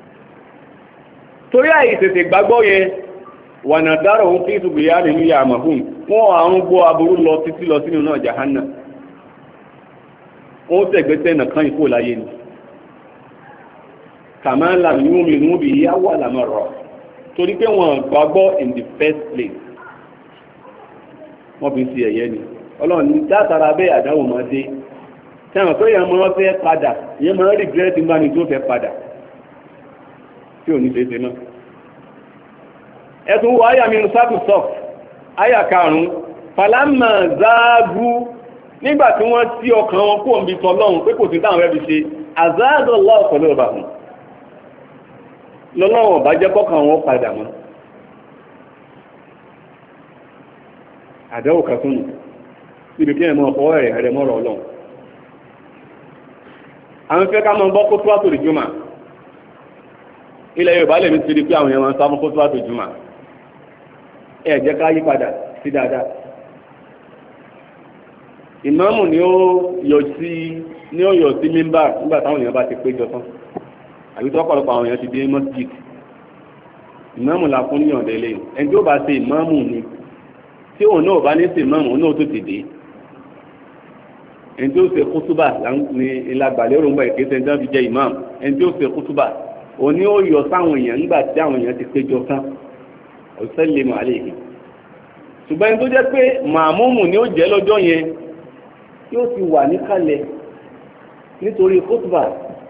torí àìtètè gbàgbọ́ yẹn wànà dárò ń fi ìtùgbé yá nínú yà àmàhùn wọn àrùn gbọ́ aburú lọ títí lọ sínú náà jahanna wọn tẹ̀gbẹ́tẹ̀ nìkan ìkó láyé ni. kàmá lam yu'minu bihi awwala marra torí pé wọn gbàgbọ́ in the first place wọ́n fi ti ẹ̀yẹ ni. Ọlọ́run ní dátara bẹ́ẹ̀ àdáwò máa dé tẹ́wọ̀n pé èèyàn máa fẹ́ padà ìyẹn máa rí gírẹ́tì ńgbà ní tó fẹ́ padà tí ò ní ṣe náà. ẹ̀sùn wo àyà mi ń sáàtù sọ́f àyà 5 falama záàgù nígbà tí wọ́n tí ọkàn wọn kó omi tọ́lọ́run pé kò sí táwọn ẹbí ṣe àzáàdọ̀ lọ́ọ̀ pẹ̀lú ọba hàn lọ́lọ́run ọba jẹ́ kọ́kàn wọn padà mọ́ àdáwò kan tún nù níbi kí ẹ̀mọ́ ọ̀pọ̀ ẹ̀rẹ̀ mọ́rọ̀ Ọlọ́run. àwọn fẹ́ ká mọ́ gbọ́ kó tó àtòrí jùmọ̀ ilẹ̀ Yorùbá lè ní ti rí pé àwọn èèyàn sábọ́ kó tó àtòrí jùmọ̀ ẹ jẹ́ ká yí padà sí dáadáa. ìmáàmù ni ó yọ sí mímbà nígbà táwọn èèyàn bá ti péjọ tán àbí tó ọ̀pọ̀lọpọ̀ àwọn èèyàn ti dé mọ́síjìd ìmáàmù la fún níyànjẹ́ lẹ́yìn ẹni tí ó bá ṣe ìmáàmù ni tí òun náà bá ní ṣe ìmáàmù òun náà tó ti dé ẹni tí ó ṣe kútúbà ní ìlàgbàlérò ńgbà ìkéṣẹ́ ẹni tí wọ́n fi jẹ́ ìmáàmù ẹni tí ó ṣe kútúbà òun ni ó yọ sáwọn èèyàn nígbà tí àwọn èèyàn ti péjọ tán ọ̀sẹ́lẹ̀mù àléhìn ṣùgbọ́n ẹni tó jẹ́ pé màmúmù ni ó jẹ́ lọ́jọ́ yẹn yóò ti wà níkàlẹ̀ nítorí kútúbà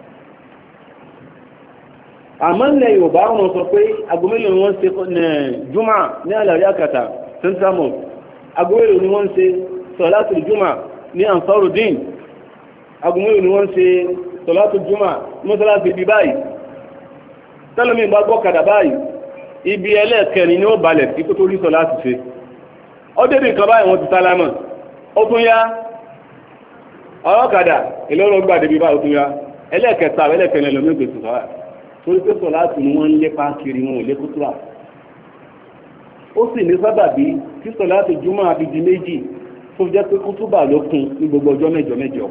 àmọ́ ilẹ̀ Yorùbá wọn sọ pé agomélòó ni wọ́n ṣe júmọ̀ ní àlàrí àkàtà central mosque agomélòó ni wọ́n ṣe sọ̀látù júmọ̀ ní Ansarudeen agomélòó ni wọ́n ṣe sọ̀látù júmọ̀ mọ́sálásí ibi báyìí tẹ́lẹ̀mí bá gbọ́kadà báyìí ibi ẹlẹ́ẹ̀kẹrin ni ó balẹ̀ sí kó tó rí sọ̀látù ṣe ó débi kan báyìí wọ́n ti sálámà ó tún yá ọlọ́kadà ìlọ́rọ̀ gbà débi bá òtún ya ẹlẹ́ẹ̀kẹta ẹlẹ́ẹ̀kẹrin lọ mẹ́gbẹ̀ẹ́ sùn sọ́wà torí pé sọ̀lá tún ni wọ́n ń lépa kiri wọn ò lé kútúrà ó sì ní sábàbí tí sọ̀lá tó júmọ́ àfi di méjì tó jẹ́ pé kútúbà ló kún ní gbogbo ọjọ́ mẹ́jọ mẹ́jọ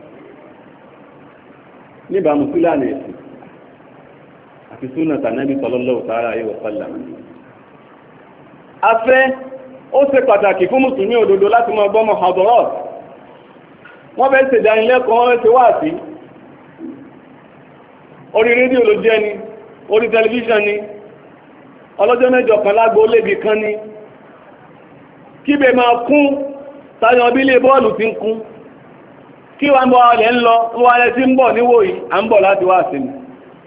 níbàámu sílànà ẹ̀sìn àti súnà tànàbí sallallahu ta'ala alaihi wa sallam. afẹ́ ó ṣe pàtàkì fún mùsùlùmí òdodo láti máa gbọ́ muhadarat wọ́n fẹ́ ṣe ìdánilẹ́kọ̀ọ́ wọ́n fẹ́ ṣe wáàsí orí rédíò ló jẹ́ ni orí tẹlifíṣàn ni ọlọ́jọ́ mẹ́jọ kan lágbo lébi kan ni kíbe máa kún táyọ̀ bí ilé bọ́ọ̀lù ti ń kún kí wọ́n bọ́ ọlẹ̀ ń lọ wọ́n alẹ́ tí ń bọ̀ níwò yìí à ń bọ̀ láti wáàsí ni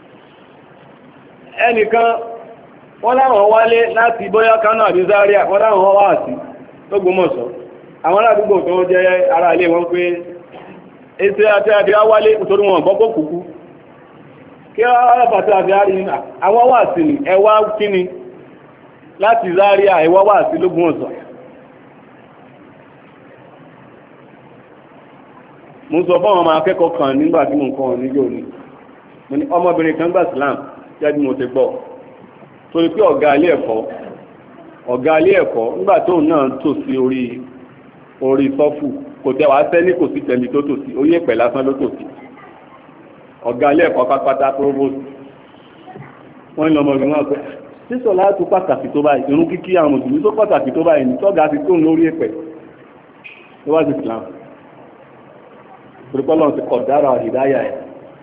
ẹnìkan wọ́n láwọn wálé láti bóyá Kánò àbí Zaria wọ́n láwọn wáàsí l'Ógbómọ̀ṣọ́ àwọn aládùúgbò tó jẹ́ ará ilé wọn pé èsì àti àti àwálé nítorí wọn gbọ́ kókùkú kí alábàtà àti àrí àwọn wà sí ní ẹwà kíni láti Zaria ẹwà wà sí l'Ógbómọ̀ṣọ́ mo sọ fún ọmọ akẹ́kọ̀ọ́ kan nígbà tí mo ń kọ́ wọn níjọ́ ni mo ní ọmọbìnrin kan gbà Islam jáde mo ti gbọ́ torí pé ọ̀gá ilé ẹ̀kọ́ nígbà tóun náà tò sí orí sọ́fù kò tẹ́ wàá sẹ́ni kò sí tẹ̀mí tó tò sí ó yẹ pẹ̀ lásán ló tò sí ọ̀gá ilé ẹ̀kọ́ pápátá provost wọ́n ń lọ ọmọ ìrìn wọn pé sísọ láti pàtàkì tó báyìí irun kíkí àwọn mùsùlùmí tó pàtàkì tó báyìí ní tọ́gà ti tóun lórí ẹ̀pẹ̀ tó wá sí Islam torípọ́lọ́ ti kọ̀ dára ìdáyà ẹ̀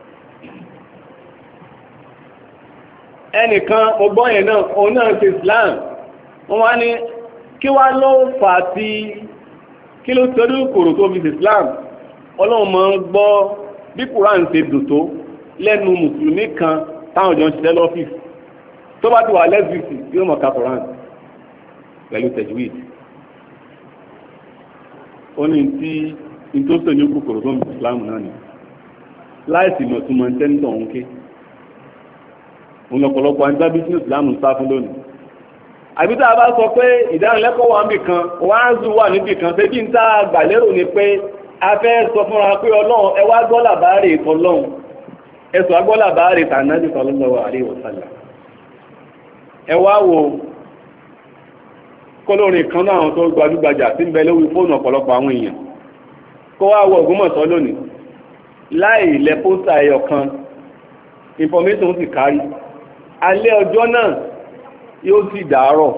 ẹnìkan ọgbọ́n yẹn náà òun náà ti Islam wọ́n wá ní kí wá ló fà á tí kí ló torí kòrò tó fi Islam ọlọ́run máa ń gbọ́ bí Quran ṣe dùn tó lẹ́nu mùsùlùmí kan táwọn jọ ń ṣiṣẹ́ lọ́fíìsì tó bá ti wà lẹ́sìsì yóò mọ̀ ká Quran pẹ̀lú tajwid ó ní tí ìtòsí ní kòkòrò tó ń bí Islam náà ni láìsí mọ̀ tó mọ̀ ń tẹ́ńtọ̀ òun ké òun lọ́pọ̀lọpọ̀ àńgbá bí sínú Islam ń sá fún lónìí àbí tá a bá sọ pé ìdánilẹ́kọ̀ọ́ wà níbì kan wáàzù wà níbì kan ṣé bí n tá a gbà lérò ni pé a fẹ́ sọ fúnra pé ọlọ́run ẹ wá gbọ́ làbáàrè ìtọ́lọ́run ẹ sọ agbọ́ làbáàrè tànàbí sallallahu alaihi wasallam ẹ wá wo kólórin kan náà àwọn tó gbajúgbajà tí ń bẹ lórí fóònù ọ̀pọ̀lọpọ̀ àwọn èèyàn kó wá wọ Ògbómọ̀ṣọ́ lónìí láì lẹ pósítà ẹyọ kan information sì kárí alẹ́ ọjọ́ náà yóò sì dàárọ̀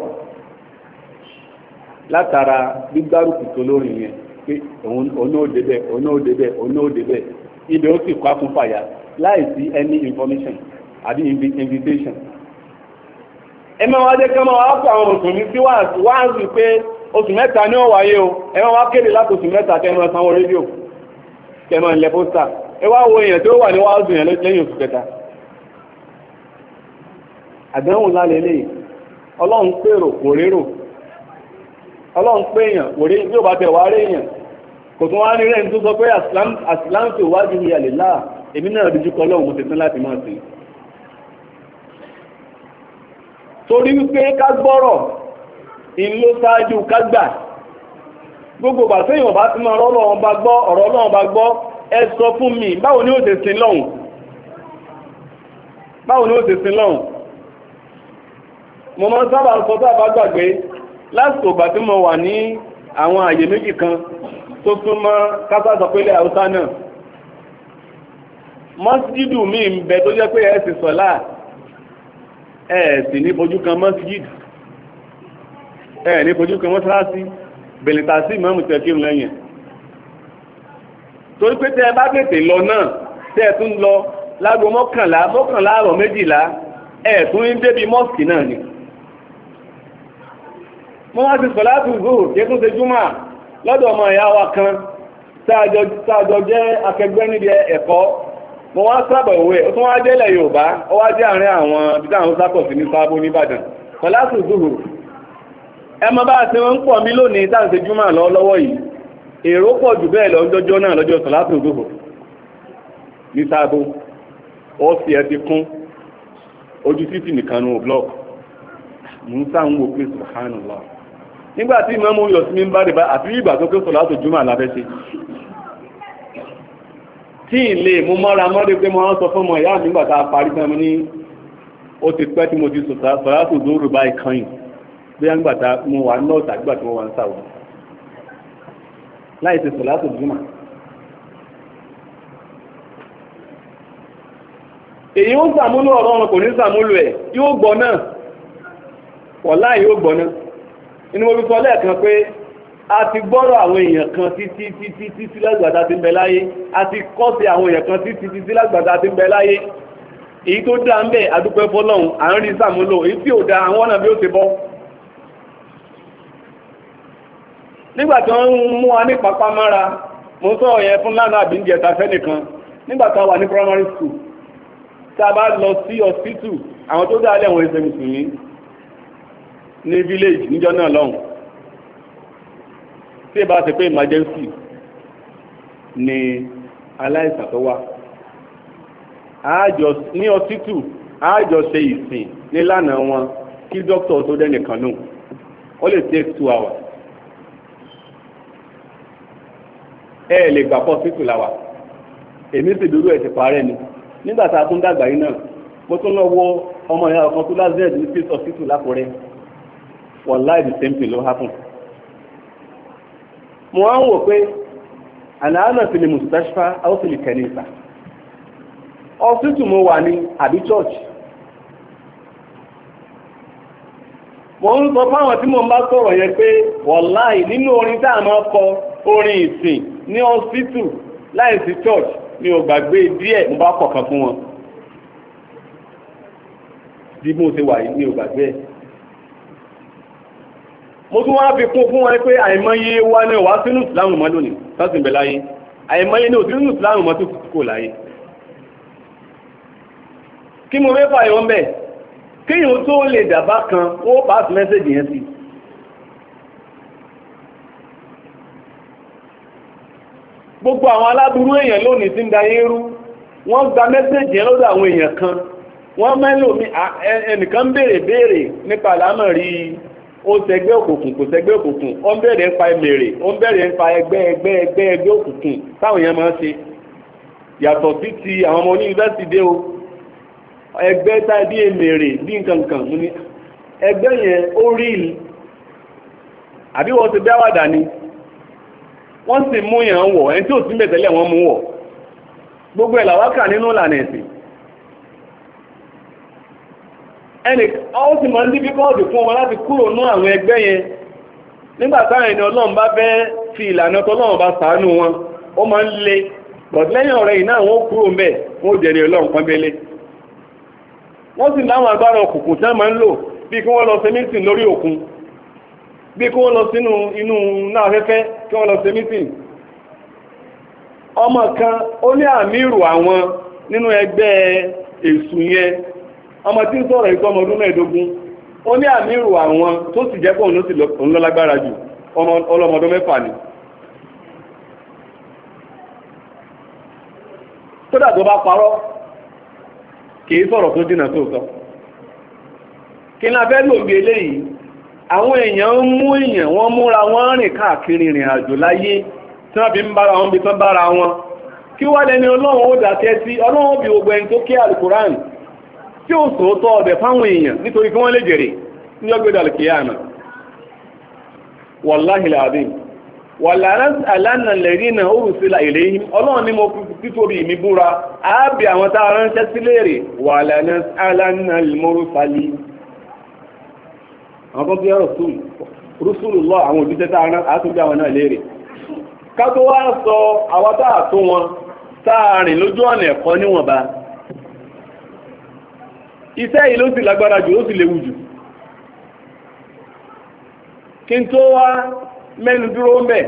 látara gbígbárùkù tó lórí yẹn pé òun ó débẹ̀ ibẹ̀ ó sì kọ́ fún fàyà láì sí any information àbí invitation. ẹ máa wá dé kí wọ́n wá fún àwọn mùsùlùmí sí wáàzù pé oṣù mẹ́ta ní ó wáyé o ẹ máa wá kéde láti oṣù mẹ́ta kẹ́ máa sanwó rédíò kẹ́ máa lẹ pósítà ẹ wá wo èèyàn tó wà ní wáàzù yẹn lẹ́yìn oṣù kẹta. àdánwò lálẹ́ lẹ́yìn ọlọ́run pèrò kò rérò ọlọ́run pé èèyàn kò rí bí ó bá tẹ̀ wá rí èèyàn kò tún wá ní rẹ̀ tó sọ pé àsìláǹtì wájú ní àlèlá èmi náà rí jùkọ́ lọ́wọ́ mo ti tán láti máa sí torí wípé ká gbọ́rọ̀ ìlú ṣáájú ká gbà gbogbo ìgbà tí èèyàn bá ti máa ọ̀rọ̀ Ọlọ́run bá gbọ́ ẹ sọ fún mi báwo ni ó ti sin lọ́hùn mo máa ń sábà sọ tó àbá gbàgbé lásìkò ìgbà tí mo wà ní àwọn àyè méjì kan tó súnmọ́ kásá sọ pé ilẹ̀ Haúsá náà mọ́síjìdù mi ń bẹ tó jẹ́ pé ẹ sì sọ̀lá ẹ sì ní fojú kan mọ́síjìdù ẹ ní fojú kan mọ́sálásí bẹ̀lẹ̀ta sí ìmọ̀mù tẹ̀kírun lẹ́yìn torí pé tẹ́ ẹ bá tètè lọ náà tẹ́ ẹ tún lọ láago mọ́kànlá àrọ̀ méjìlá ẹ tún ń débi mọ́sìkì náà ni mo wá ti sọ̀látù zuhur kí tún ṣe júmà lọ́dọ̀ ọmọ ìyá wa kan sáàjọ jẹ́ akẹgbẹ́ níbi ẹ̀kọ́ mo wá sábà òwe ó tún wá délẹ̀ Yorùbá ó wá jẹ́ àárín àwọn bí táwọn sápọ̀ sí ní Sábó nìbàdàn sọ̀látù zuhur ẹ mọ bá ṣe wọ́n ń pọ̀ mí lónìí tá à ń ṣe júmà lọ́wọ́ yìí èrò pọ̀ jù bẹ́ẹ̀ lọ lọ́jọ́ náà lọ́jọ́ sọ̀látù zuhur ní Sábó ó sì ẹ ti kún ojú títì nìkan ní blọọkì mú sáà ń wò pé subhanallah nígbàtí ìmọ̀mú yọ̀ sí mímbà rẹ̀ àti ìgbà tó kí sọ̀látù jùmọ̀ aláfẹ́ ṣe tí ilé mú mọ́ra mọ́dé pé mo sọ fún ọmọ ìyá mi nígbà tá a parí tán ní ó ti pẹ́ tí mo ti sọ̀rọ̀ tó dóòrò báyìí kan yìí bí wọ́n gbà tá mo wà náà tàgbà tí mo wà ń sàwọ̀ láì ti sọ̀rọ̀ tó dùn mà. èyí ó sàmúlò ọ̀rọ̀ wọn kò ní sàmúlò ẹ̀ yóò gbọ́ náà wọ̀lá yóò gbọ́ náà inú mo fi sọ lẹ́ẹ̀kan pé a ti gbọ́rọ̀ àwọn èèyàn kan títí lágbàtà ti ń bẹ láyé a ti kọ́ sí àwọn èèyàn kan títí lágbàtà ti ń bẹ láyé èyí tó dá ń bẹ adúpẹ́ fọ́lọ́hun à ń rí sàmúlò èyí tí ò dá àwọn ọ̀nà bí ó ti bọ́ nígbà tí wọ́n ń mú wa ní pápá mára mo sọ yẹn fún lánàá àbí ń jẹta fẹ́nìkan nígbà tá a wà ní primary school tá a bá lọ sí hospital àwọn tó dá lẹ́wọ̀n ẹsẹ̀ mùsùlùmí ní village níjọ́ náà lọ́hùn tí ìbá ti pé emergency ni aláìsàn tó wá ní hospital àájọ ṣe ìsìn nílànà wọn kí dókítà tó dẹ́nìkan nù ó lè take 2 hours ẹ lè gbà pọ̀ síkù láwà èmi sì dúró ẹ̀ ti parẹ́ ni nígbà tá a tún dàgbà yìí náà mo tún lọ wo ọmọ ìyá ọkàn tó lázẹ́ẹ̀d ní state hospital lákùrẹ́ wallahi the same thing ló happen. mo wá ń wò pé àlàáfíà ti lè mustashfa ó sì lè kẹ́nìsà hospital mo wà ní àbí church. mo ń sọ fáwọn tí mo ń bá sọ̀rọ̀ yẹn pé wallahi nínú orin tá a máa kọ orin ìsìn ní hospital láìsí church mi ò gbàgbé díẹ̀ mo bá kọ̀ọ̀kan fún wọn bí mo ṣe wà yìí mi ò gbàgbé ẹ̀. mo tún wá fi kún fún wọn pé àìmọye wa náà wá sínú ìsìláàmù mọ́ lónìí sọ́sìn bẹ̀ láyé àìmọye ní òsínú ìsìláàmù mọ́ tó kò láyé. kí mo fẹ́ fàyọ̀ ń bẹ̀ kéèyàn tó lè dàbá kan ó pass message yẹn sí. gbogbo àwọn aláburú èèyàn lónìí tí ń da yérú wọ́n gba mẹ́sẹ̀jì yẹn lọ́dọ̀ àwọn èèyàn kan wọ́n mẹ́lò ẹnìkan béèrè nípa àlámọ̀rí ó ṣẹgbẹ́ òkùnkùn kò ṣẹgbẹ́ òkùnkùn ó ń béèrè nípa ẹmẹ̀rẹ̀ ó ń béèrè nípa ẹgbẹ́ òkùnkùn táwọn èèyàn máa ń ṣe yàtọ̀ sí ti àwọn ọmọ yunifásitì dé o ẹgbẹ́ tá bí ẹmẹ̀rẹ̀ bí nǹkankan mú ní ẹgbẹ́ yẹn ó rí àbí wọ́n ti dáwàdà ni wọ́n sì mú yàn wọ̀ ẹni tí ò sí mẹ́tẹ̀lẹ̀ wọ́n mú wọ̀ gbogbo ẹ̀ làwákà nínú ìlànà ẹ̀sìn ẹni ó sì máa ń dífíkọ́ọ̀dù fún ọmọ láti kúrò ní àwọn ẹgbẹ́ yẹn nígbà táwọn ẹni ọlọ́run bá fẹ́ fi ìlànà tọ́lọ́run bá ṣàánú wọn ó máa ń le bọ̀dé lẹ́yìn ọ̀rẹ́ yìí náà wọ́n kúrò mbẹ̀ wọ́n ò jẹ̀rẹ̀ ọlọ́run kan bẹ́lẹ̀ wọ́n sì láwọn agbára òkùnkùn tí wọ́n máa ń lò bí kí wọ́n lọ ṣe mítìn lórí òkun bí kí wọ́n lọ sínú inú náà afẹ́fẹ́ kí wọ́n lọ ṣe mítìn ọmọ kan ó ní àmírù àwọn nínú ẹgbẹ́ èṣù yẹn ọmọ tí ń sọ̀rọ̀ ìtọ́ ọmọ ọdún 15 ó ní àmírù àwọn tó sì jẹ́ pọ̀ òun ló lágbára jù ọlọ́mọdún 6 ni kódà tó bá parọ́ kìí sọ̀rọ̀ tó dínà tó sọ kí ní abẹ́ lòmí eléyìí àwọn èèyàn ń mú èèyàn wọ́n múra wọ́n rìn káàkiri ìrìn àjò láyé tí wọ́n fi ń bára wọn bí tán bára wọn kí wá lẹ́ni ọlọ́run ó dákẹ́ sí ọlọ́run bí gbogbo ẹni tó kí alukuran tí ó sòótọ́ ọ̀bẹ̀ fáwọn èèyàn nítorí kí wọ́n lè jèrè ní ọgbẹ́dọ̀ alkiyama wàláhì láàbìn wàlànà àlànà lẹ́rìnà òrùsílà ìléyìn ọlọ́run ní mo títóbi mi búra àábì àwọn tá a ránṣẹ́ sí léèrè wàlànà àlànà mọ́rúsálì àwọn tó bí rúsùlù lọ àwọn òjíṣẹ́ tá a rán àtúnbí àwọn náà léèrè ká tó wá sọ àwọn tá a tó wọn tá a rìn lójú ọ̀nà ẹ̀kọ́ níwọ̀nba iṣẹ́ yìí ló sì lágbára jù ló sì léwu jù kí n tó wá mẹ́nu dúró mẹ́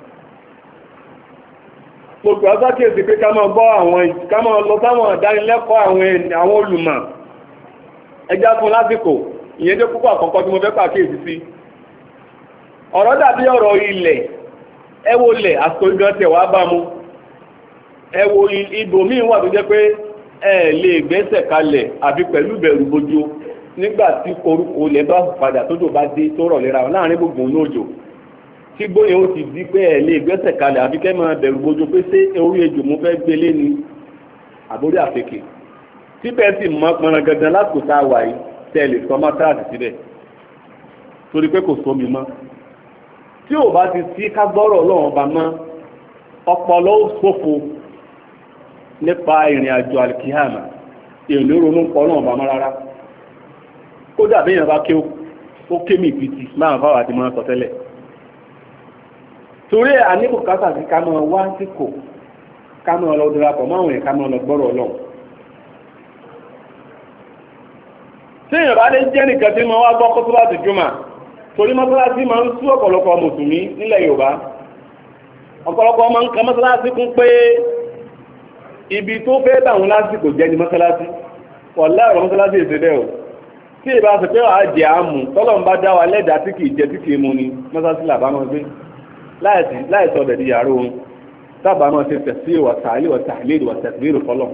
gbogbo asákèsí pé ká máa lọ sáwọn ìdánilẹ́kọ̀ọ́ àwọn olùmọ̀ ẹjá fún lásìkò ìyẹn jẹ́ púpọ̀ àkọ́kọ́ tí mo fẹ́ pàkíyèsí sí ọ̀rọ̀ dàbí ọ̀rọ̀ ilẹ̀ ẹ wo ilẹ̀ àsìkò ìgbọ́n tẹ̀ wá bá mu ẹ wo ibòmíì wà tó jẹ́ pé ẹ lè gbẹ́sẹ̀ kalẹ̀ àfi pẹ̀lú ìbẹ̀rù bojo nígbà tí koríko ilẹ̀ bá padà tójò bá dé tó rọ̀ lera láàrin gbogbo ní òjò tí kí gbóyè ó ti di pé ẹ̀ lè gbẹ́sẹ̀ kalẹ̀ àfi kẹ́ máa bẹ̀rù bójú pé ṣé orí ejò mo fẹ́ gbélé ni àbórí àfekè síbẹ̀ sì mọ́ pọnran gangan lásìkò tá a wà yìí tẹ́ ẹ lè sọ mọ́sáàdì síbẹ̀ torí pé kò sómi mọ́ tí ò bá ti sí kágbọ́rọ̀ ọlọ́run ọba mọ́ ọpọlọ ó ṣòfò nípa ìrìn àjò àlìkíyàmà èlò ronú pọ̀ ọlọ́run ọba mọ́ rárá kódà béèyàn bá ké ó ké mi ìpìtì máa fáwọn àti máa sọ tẹ́lẹ̀ torí àníbùkátà sí ká máa wá síkò ká máa lọ darapọ̀ máwọn èèyàn ká máa lọ gbọ́rọ̀ ọlọ́run tí èèyàn bá lè jẹ́ nìkan tí wọ́n wá gbọ́ kótó láti jùmọ̀ torí mọ́sálásí máa ń sú ọ̀pọ̀lọpọ̀ mùsùlùmí nílẹ̀ Yorùbá ọ̀pọ̀lọpọ̀ máa ń ka mọ́sálásí kún pé ibi tó fẹ́ báwọn lásìkò jẹ́ ní mọ́sálásí wọ̀lá ọ̀rọ̀ mọ́sálásí ìṣẹ́dẹ̀ o tí ìbá sọ pé wàá jẹ́ àmù tọ́lọ̀ ń bá dá wa lẹ́dàá tí kìí jẹ tí kìí mu ni mọ́sálásí làbá máa gbé láìsọ ọ̀dẹ̀ di yàrá òun sábà máa ṣe tẹ̀sí wà tààlì wà tààlì wà tẹ̀síìrì fọlọ́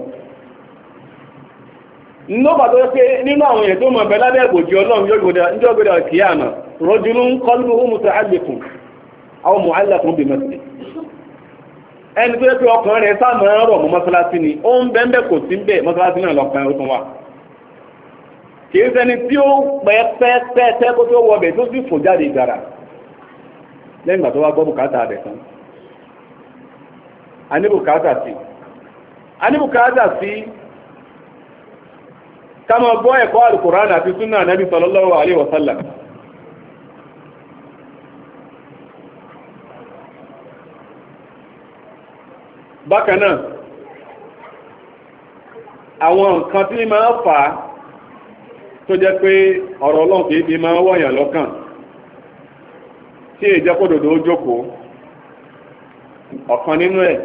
nínú bàtọ́ pé nínú àwọn èèyàn tó mọ̀ bẹ́ẹ̀ lábẹ́ ìbòjì ọlọ́run yóò gbọ́dọ̀ kíyàmà rajulun qalbuhu muta'alliqun aw mu'allaqun bi masjid ẹni tó yẹ pé ọkàn rẹ̀ sáà máa ń rọ̀ mọ́ mọ́sálásí ni ó ń bẹ́ẹ̀ kò sí bẹ́ẹ̀ mọ́sálásí náà lọ́kàn ó tún wà kì í ṣẹni tí ó pẹ́ẹ́pẹ́ẹ́pẹ́ kó tó wọ bẹ̀ tó sì fò jáde ìgbàrà lẹ́yìn ìgbà tó wá gbọ́ bùkátà rẹ̀ tán aníbùkátà sí ká máa gbọ́ ẹ̀kọ́ Al-Qur'an àti súnà Nabi sallallahu alaihi wasallam bákan náà àwọn nǹkan tí máa fà á tó jẹ́ pé ọ̀rọ̀ Ọlọ́run kìí fi máa wọ̀nyàn lọ́kàn tí ìjẹ́kòdòdó ó jókòó ọ̀kan nínú ẹ̀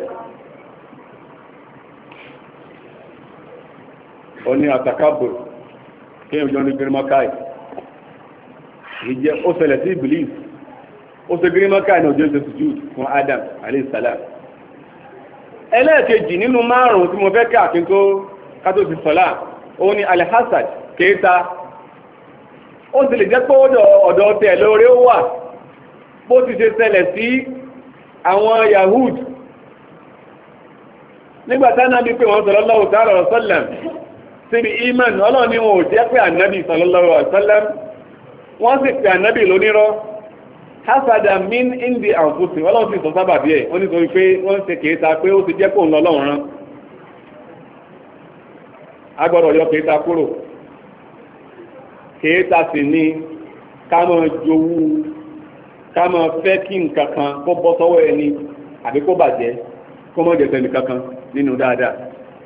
ó ní àtàkàbò kí ìjọ ní gírímákàì ìjẹ́ ó ṣẹlẹ̀ sí Iblis ó ṣe gírímákàì ní ọjọ́ ìṣẹ́sùjú fún Adam alayhi salam ẹlẹ́ẹ̀kejì nínú márùn-ún tí mo fẹ́ káàkiri tó kátó ti sọ́lá ó ní alhassad kéta ó sì lè jẹ́ pé ọ̀dọ̀ tẹ̀ lórí ó wà bó ti ṣe ṣẹlẹ̀ sí àwọn Yahud nígbàtá náà bí pé wọ́n sallallahu ta'ala wa sallam síbi iman ọlọ́run ni wọn ò jẹ́ pé ànábì sallallahu alaihi wasallam wọ́n sì pè ànábì lónírọ́ hasada min indi anfusi ọlọ́run sì sọ sábà bí ẹ̀ ó ní sọ wípé wọ́n ṣe kèéta pé ó ti jẹ́ pé òun lọ́lọ́run rán agbọ́dọ̀ yọ kèéta kúrò kèéta sì ni ká máa jowú ká máa fẹ́ kí nǹkan kan kó bọ́ sọ́wọ́ ẹni àbí kó bàjẹ́ kó mọ́ jẹ́ tẹ̀lé kankan nínú dáadáa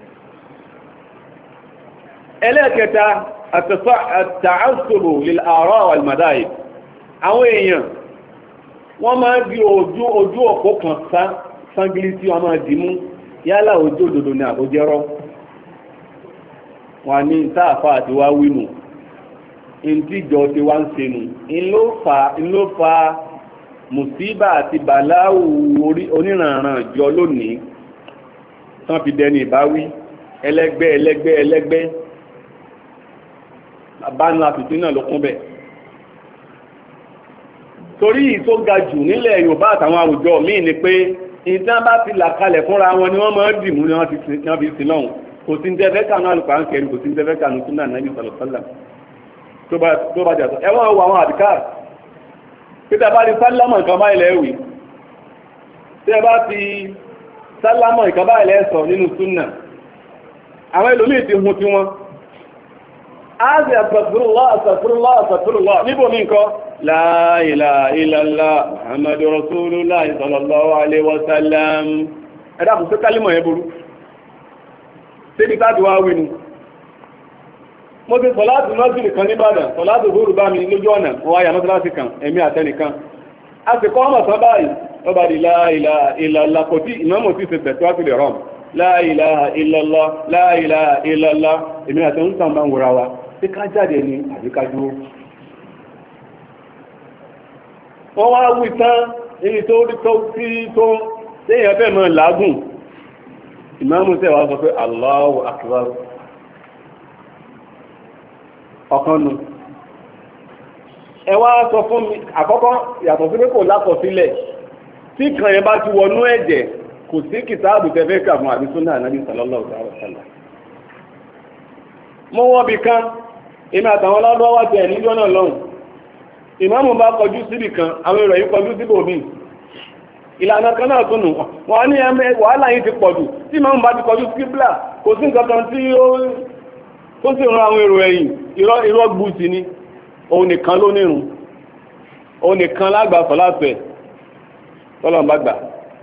ẹlẹ́ẹ̀kẹta àtàásùrù lil ara wal madahib àwọn èèyàn wọ́n máa di ojú òpó kan sángílí tí wọ́n máa dìmú yálà ojú òdòdó ní àbójẹ́rọ́ wọ́n ní sáàfà àti wá wínú ìdíjọ tí wá ń senú ló fa mùsíbà àti bàláwù oníranran jọ lónìí tán fi dẹni ìbáwí ẹlẹ́gbẹ́ bánú àfìsí náà ló kún bẹ̀ torí tó ga jù nílẹ̀ Yorùbá àtàwọn àwùjọ míì ni pé ìtàn bá ti là kalẹ̀ fúnra wọn ni wọ́n máa ń dìmú ni wọ́n fi sí lọ́hùn kò sí ní tẹ́fẹ́ kànú àlùkò kẹrì kò sí ní tẹ́fẹ́ kànú súnà Nábì sallallahu alaihi wasallam tó bá jàtọ̀ ẹwọ́n wo àwọn àdìkáà pété bá ti sálámọ̀ nǹkan báyìí lẹ́wì tí ẹ bá ti sálámọ̀ nǹkan báyìí lẹ́sọ̀ nínú súnà àwọn ẹlòmíì ti hun tí wọ́n á sì astaghfirullah níbo mi nǹkan la ilaha illallah muhammadu rasulullah sallallahu alaihi wasallam ẹ̀dá kò sí kálímọ̀ yẹn burú síbi táàdì wá wí ni mo ti sọ̀láàtì mọ́sílì kan níbàdàn sọ̀láàtì òhúrù bá mi lójú ọ̀nà wọ́n wáyà mọ́sílásì kan ẹ̀mí àtẹnìkan a sì kọ́ ọmọ sán báyìí ọba di la ilaha illallah kò tí ìmọ̀mọ̀ tí ṣe tẹ̀síwá sílẹ̀ rọm la ilaha illallah la ilaha illallah èmi àtẹnìkan bá ń wòra wa tí ká jáde ní àbí ká dúró wọ́n wá wí tán èyí tó téèyàn fẹ́ mọ́ làágùn ìmáàmù tẹ́wàá sọ pé Allahu akbar ọ̀kan nù ẹ wá sọ fún mi àkọ́kọ́ yàtọ̀ sí pé kò lákọsílẹ̀ tí kan yẹn bá ti wọnú ẹ̀jẹ̀ kò sí kìtáàbù tẹ́fẹ́ kà fún àbí súnà ànábì sallallahu alaihi wasallam. mo wọ́n bi kan èmi àtàwọn ọlọ́dọ́ wá tẹ̀ níjọ́ náà lọ́hùn ìmáàmù bá kọjú síbì kan àwọn èrò yìí kọjú síbò míì ìlànà kan náà tún nù wọ́n ní wàhálà yìí ti pọ̀jù tí ìmáàmù bá ti kọjú sí kíbla kò sí nǹkan kan tí ó sì ran àwọn èrò ẹ̀yìn irọ́ gbùsì ni òun nìkan ló nírun òun nìkan lágbà sọ̀láàtù ẹ̀ tọ́lọ̀ bá gbà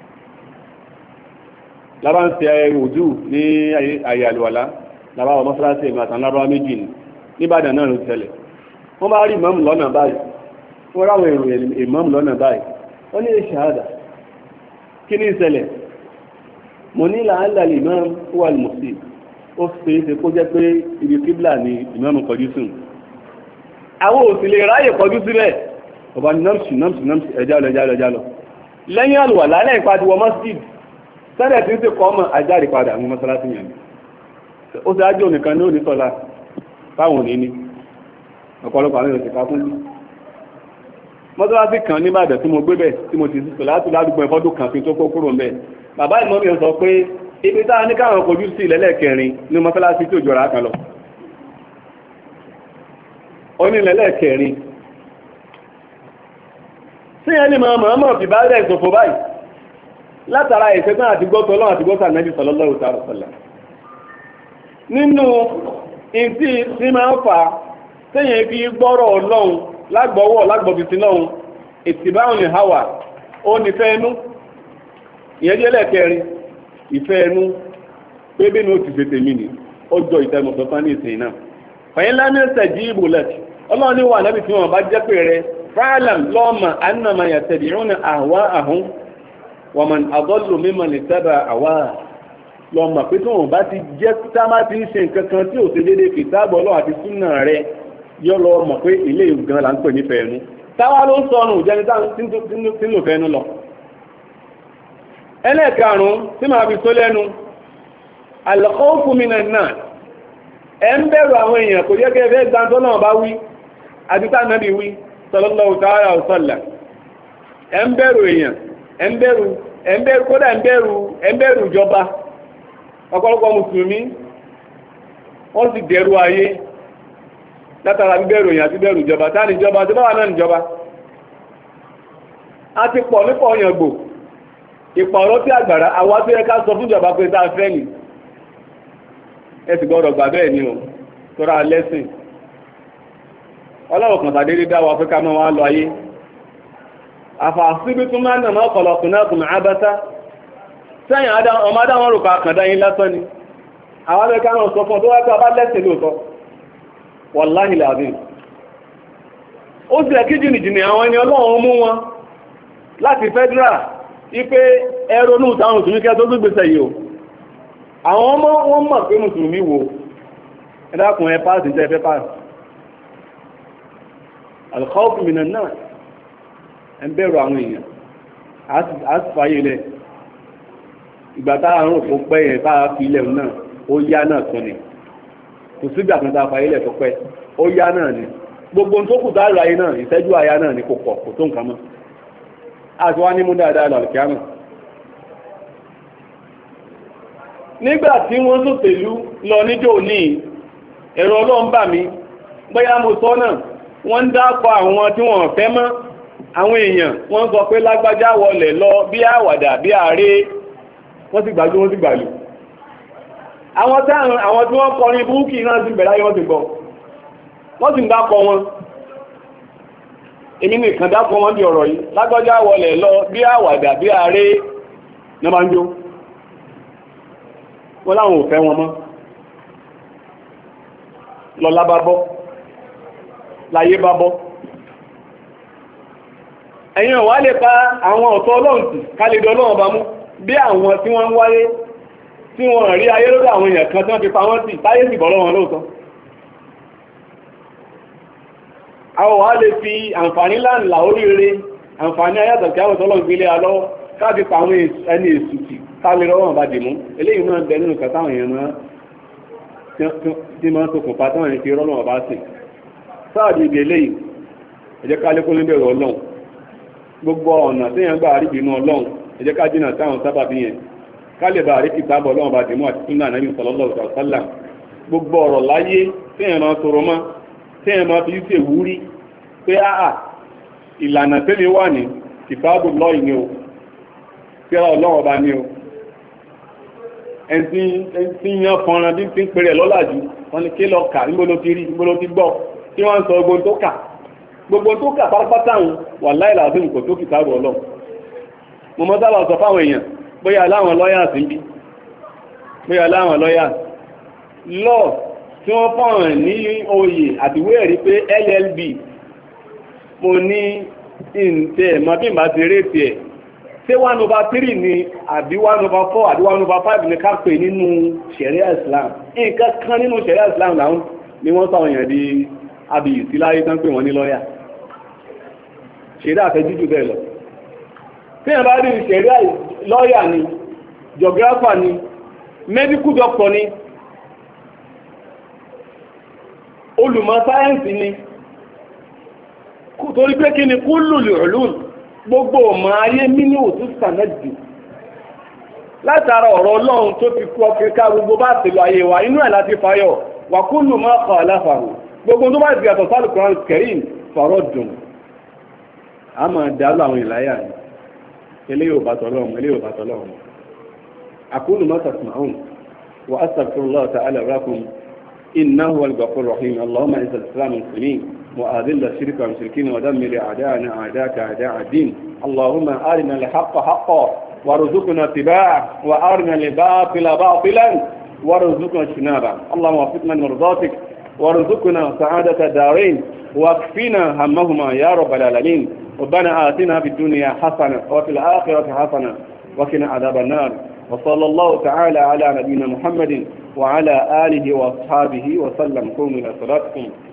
lábá ń ṣe òjú ní àyè àlùwàlá lábá wọ mọ́sálásí ẹ̀mí àtàwọn lábá méjì ní níbàdàn náà ló tẹ̀lẹ̀ wọ́n bá rí ìmáàmù lọ́nà báyìí wọ́n ráwọn èrò ìmáàmù lọ́nà báyìí wọ́n ní ṣàhádà kí ní ìṣẹ̀lẹ̀ mo ní làálàá ìmáàmù wà lùmọ̀sí ó fi ṣe kó jẹ́ pé ibi kíblà ni ìmáàmù kọjú sùn àwọn òsì lè ráyè kọjú síbẹ̀ ọba ní nọ́msì ẹjá lọ lẹ́yìn àlùwàlá lẹ́yìn pàdíwọ masjid sẹ́dẹ̀ tí ń ṣe kọ́ mọ̀ ajáde padà àwọn mọ́sálásí yẹn ó sì ájò nìkan ní onítọ́lá fáwọn òní ní ọ̀pọ̀lọpọ̀ àwọn òsìká fún ní mọ́sálásí kan ní Ìbàdàn tí mo gbé bẹ̀ tí mo ti sí láti ládùúgbò ẹ̀fọ́dún kan fi tó kó kúrò mẹ́ bàbá ìmọ̀mí sọ pé ibi táwọn ní káwọn kojú sí lẹ́lẹ́kẹrin ní mọ́sálásí tí ò jọra kan lọ onílẹ̀lẹ́kẹrin tí ẹni mọ̀ọ́mọ̀ fi bá rẹ̀ ìsòfò báyìí látara ìṣẹ́gbọ́n àti gbọ́tọ̀ ọlọ́run àti gbọ́tọ̀ Ànábì sallallahu alaihi wasallam nínú ìdí tí máa ń fà tẹ́yìn fi gbọ́rọ̀ ọlọ́run lágbọ́wọ́ lágbọ́bìtì lọ́run ìtìbáhùn ní hawa ó nífẹ́ ẹnu ìyẹn jẹ́ lẹ́kẹrin ìfẹ́ ẹnu pé bí ní ó ti ṣe tèmi ni ó jọ ìtẹ́mọ̀sọ̀tán ní ìsìn náà fẹ̀yìn lámẹ́sẹ̀ jí ìbò lẹ́tì ọlọ́run ní wà nábì tí wọ́n bá jẹ́ pé rẹ fa'lam lọ́ọ̀mà annama yattabi'una ahwa'ahum wa man adallu mimman ittaba'a ahwa'ahu lọ́ọ̀mà pé tí wọ́n bá ti jẹ́ tábà ti ń ṣe nǹkan kan tí ò ṣe déédéé kìtàbù Ọlọ́run àti súnà rẹ yọ lọ mọ̀ pé ilé ìgbọ̀n là ń pè ní fẹ́ẹ́nu táwa ló ń sọnù jẹni tí ń lò fẹ́ẹ́nu lọ. ẹlẹ́ẹ̀karùn-ún tí màá fi só lẹ́nu al-khawfu minan nas ẹ̀ ń bẹ̀rù àwọn èèyàn kò yẹ kẹ́ fẹ́ gbàǹtọ́ náà bá wí àti tá nàbí wí sallallahu ta'ala wa sallam ẹ̀ ń bẹ̀rù èèyàn ẹ̀ ń bẹ̀rù kódà ẹ̀ ń bẹ̀rù ìjọba ọ̀pọ̀lọpọ̀ mùsùlùmí wọ́n sì dẹ̀rù ayé látara bíbẹ̀rù èèyàn àti bẹ̀rù ìjọba tá níjọba tó bá wà náà níjọba a ti pọ̀ nípa ọ̀yàn gbò ìpọ̀rọ̀ tí àgbàrá àwa tó yẹ ká sọ fún ìjọba pé tá a fẹ́ nì ẹ sì gbọ́dọ̀ gbà bẹ́ẹ̀ ni o tọ́ra lẹ́sìn ọlọ́run kan tàdédé dá wa pé ká máa wá lọ ayé àfàṣíbí tún máa ń nàmọ́ ọ̀pọ̀lọpọ̀ náà kùnà ábátá sẹ́yìn ọmọ adáwọn rò pa àkàndá yín lásán ni àwọn abẹ́ká náà sọ fún ọ tó wá pé a bá lẹ́sìn lóòótọ́ wàláhì làbí ó sì ẹ̀kí jìnnìjìnnì àwọn ẹni ọlọ́run mú wọn láti fẹ́dúrà wípé ẹronú táwọn mùsùlùmí kẹ́ tó gbégbèsè yìí o àwọn ọmọ wọn mọ̀ pé mùsùlùmí wo ẹ dákun ẹ páàsì jẹ́ fẹ́ páàsì al-khawfu minan nas ẹ bẹ̀rù àwọn èèyàn á sì fàyè lẹ̀ ìgbà táà ń rò fún pẹ́ yẹn táà fi ilẹ̀ náà ó yá náà tún ni kò sígbà kan táà fàyè lẹ̀ tó pẹ́ ó yá náà ni gbogbo tó kù táà ráyé náà ìṣẹ́jú àyá náà ni kò pọ̀ kò tó nǹkan mọ́ àti wá ní mú dáadáa lọ kí á mọ̀. nígbà tí wọ́n tó tèlú lọ níjó ní ẹ̀rọ ọlọ́run bà mí bóyá mo sọ náà wọ́n ń dákọ̀ àwọn tí wọ́n fẹ́ mọ́ àwọn èèyàn wọ́n sọ pé lágbájá wọlé lọ bí àwàdà bí ààrẹ wọ́n sì gbàjú wọ́n sì gbàlù àwọn tí wọ́n kọrin búrúkì náà sì bẹ̀rẹ̀ ayé wọ́n sì gbọ́ wọ́n sì ń dákọ̀ wọn èmi nìkan dákọ̀ wọn bí ọ̀rọ̀ yìí lágbájá wọlé lọ bí àwàdà bí ààrẹ ní máa ń jó wọ́n láwọn ò fẹ́ wọn mọ́ lọ́lá bá bọ́ láyé bá bọ́ ẹ̀yin ọ̀wá lè pa àwọn ọ̀tọ̀ ọlọ́run tì kálẹ̀dọ̀ ọlọ́run bá mú bí àwọn tí wọ́n ń wáyé tí wọ́n rí ayé lórí àwọn èèyàn kan tí wọ́n fi pa wọ́n tì táyé sì bọ́ lọ́wọ́ lóòótọ́ àwọn wà lè fi àǹfààní láńlá oríire àǹfààní ayátọ̀ kí àwọn tọ́lọ́ gbélé alọ́wọ́ káàbí pa àwọn ẹni èsù tì kálẹ̀ lọ́wọ́ bá dì mú eléyìí náà bẹ nínú kàtàwọn èèyàn náà tí máa ń ṣokùnfà táwọn èèyàn fi rọ́lọ́wọ́ bá sì sáàdì ibi eléyìí ẹ jẹ́ ká lékún níbẹ̀rù ọlọ́run gbogbo ọ̀nà téèyàn gbà rí ìbínú ọlọ́run ẹ jẹ́ ká jìnnà táwọn sábàbí yẹn ká lè bá rí kìtàbọ̀ ọlọ́run bá dìmú àti súnà Ànábì sallallahu alaihi wasallam gbogbo ọ̀rọ̀ láyé téèyàn máa sọ̀rọ̀ mọ́ téèyàn máa fi ṣe wúrí pé áà ìlànà tẹ́lẹ̀ wà ní kìtàbù lọ́ọ̀ ni o kíra ọlọ́run ọba ni o ẹni yan fọ́nrán bí ti ń pèrè lọ́làjú wọn ni kí lọ kà níbo ló ti rí níbo ló ti gbọ́ kí wọ́n sọ gbogbo tó kà pátápátá ń wà láìláàdún kò tó kìtàbù ọlọ́run mo mọ́ sábà sọ fáwọn èèyàn bóyá aláwọn lọ́yà sí bí bóyá aláwọn lọ́yà lọ tí wọ́n fọ́n ní oyè àtiwé ẹ̀rí pé LLB mo ní ìǹtẹ̀ ẹ̀mọ́ bí n bá ti rétí ẹ̀ ṣé 1/3 ni àbí 1/4 àbí 1/5 ni ká pè nínú ṣẹ̀ríà Islam nǹkan kan nínú ṣẹ̀ríà Islam làwọn ni wọ́n sọ èèyàn di abiyì sí láyé tán pé wọ́n ní lọ́yà ṣẹ̀ríà fẹ́ jíjù bẹ́ẹ̀ lọ tí wọ́n bá rí ṣẹ̀ríà lọ́yà ni geographer ni medical doctor ni olùmọ̀ sáyẹ́ǹsì ni torí pé kí ni kúlù lùlùn gbogbo ọmọ ayé nínú òtún sànẹ́dì látara ọ̀rọ̀ ọlọ́run tó ti kú ọkẹ́ká gbogbo bá tèlò ayé wa inú ẹ̀ láti fayọ̀ wà kúlù máa kọ̀ aláfààrù gbogbo tó bá ti yàtọ̀ sálù Kùránì Kẹ́rímù fọ̀rọ̀ dùn a máa dálù àwọn ìláyà ni eléyìí ò bá tọ́lọ́run aqulu ma tasma'un wa astaghfirullah ta'ala lakum innahu huwal ghafurur rahim allahumma izzil islam wal muslimin وأذل الشرك والمشركين ودمر أعداءنا أعداءك أعداء الدين اللهم أرنا الحق حقا وارزقنا اتباعه وأرنا الباطل باطلا وارزقنا اجتنابه اللهم وفقنا لمرضاتك وارزقنا سعادة الدارين واكفنا همهما يا رب العالمين ربنا آتنا في الدنيا حسنة وفي الآخرة حسنة وقنا عذاب النار وصلى الله تعالى على نبينا محمد وعلى آله وأصحابه وسلم قوموا إلى صلاتكم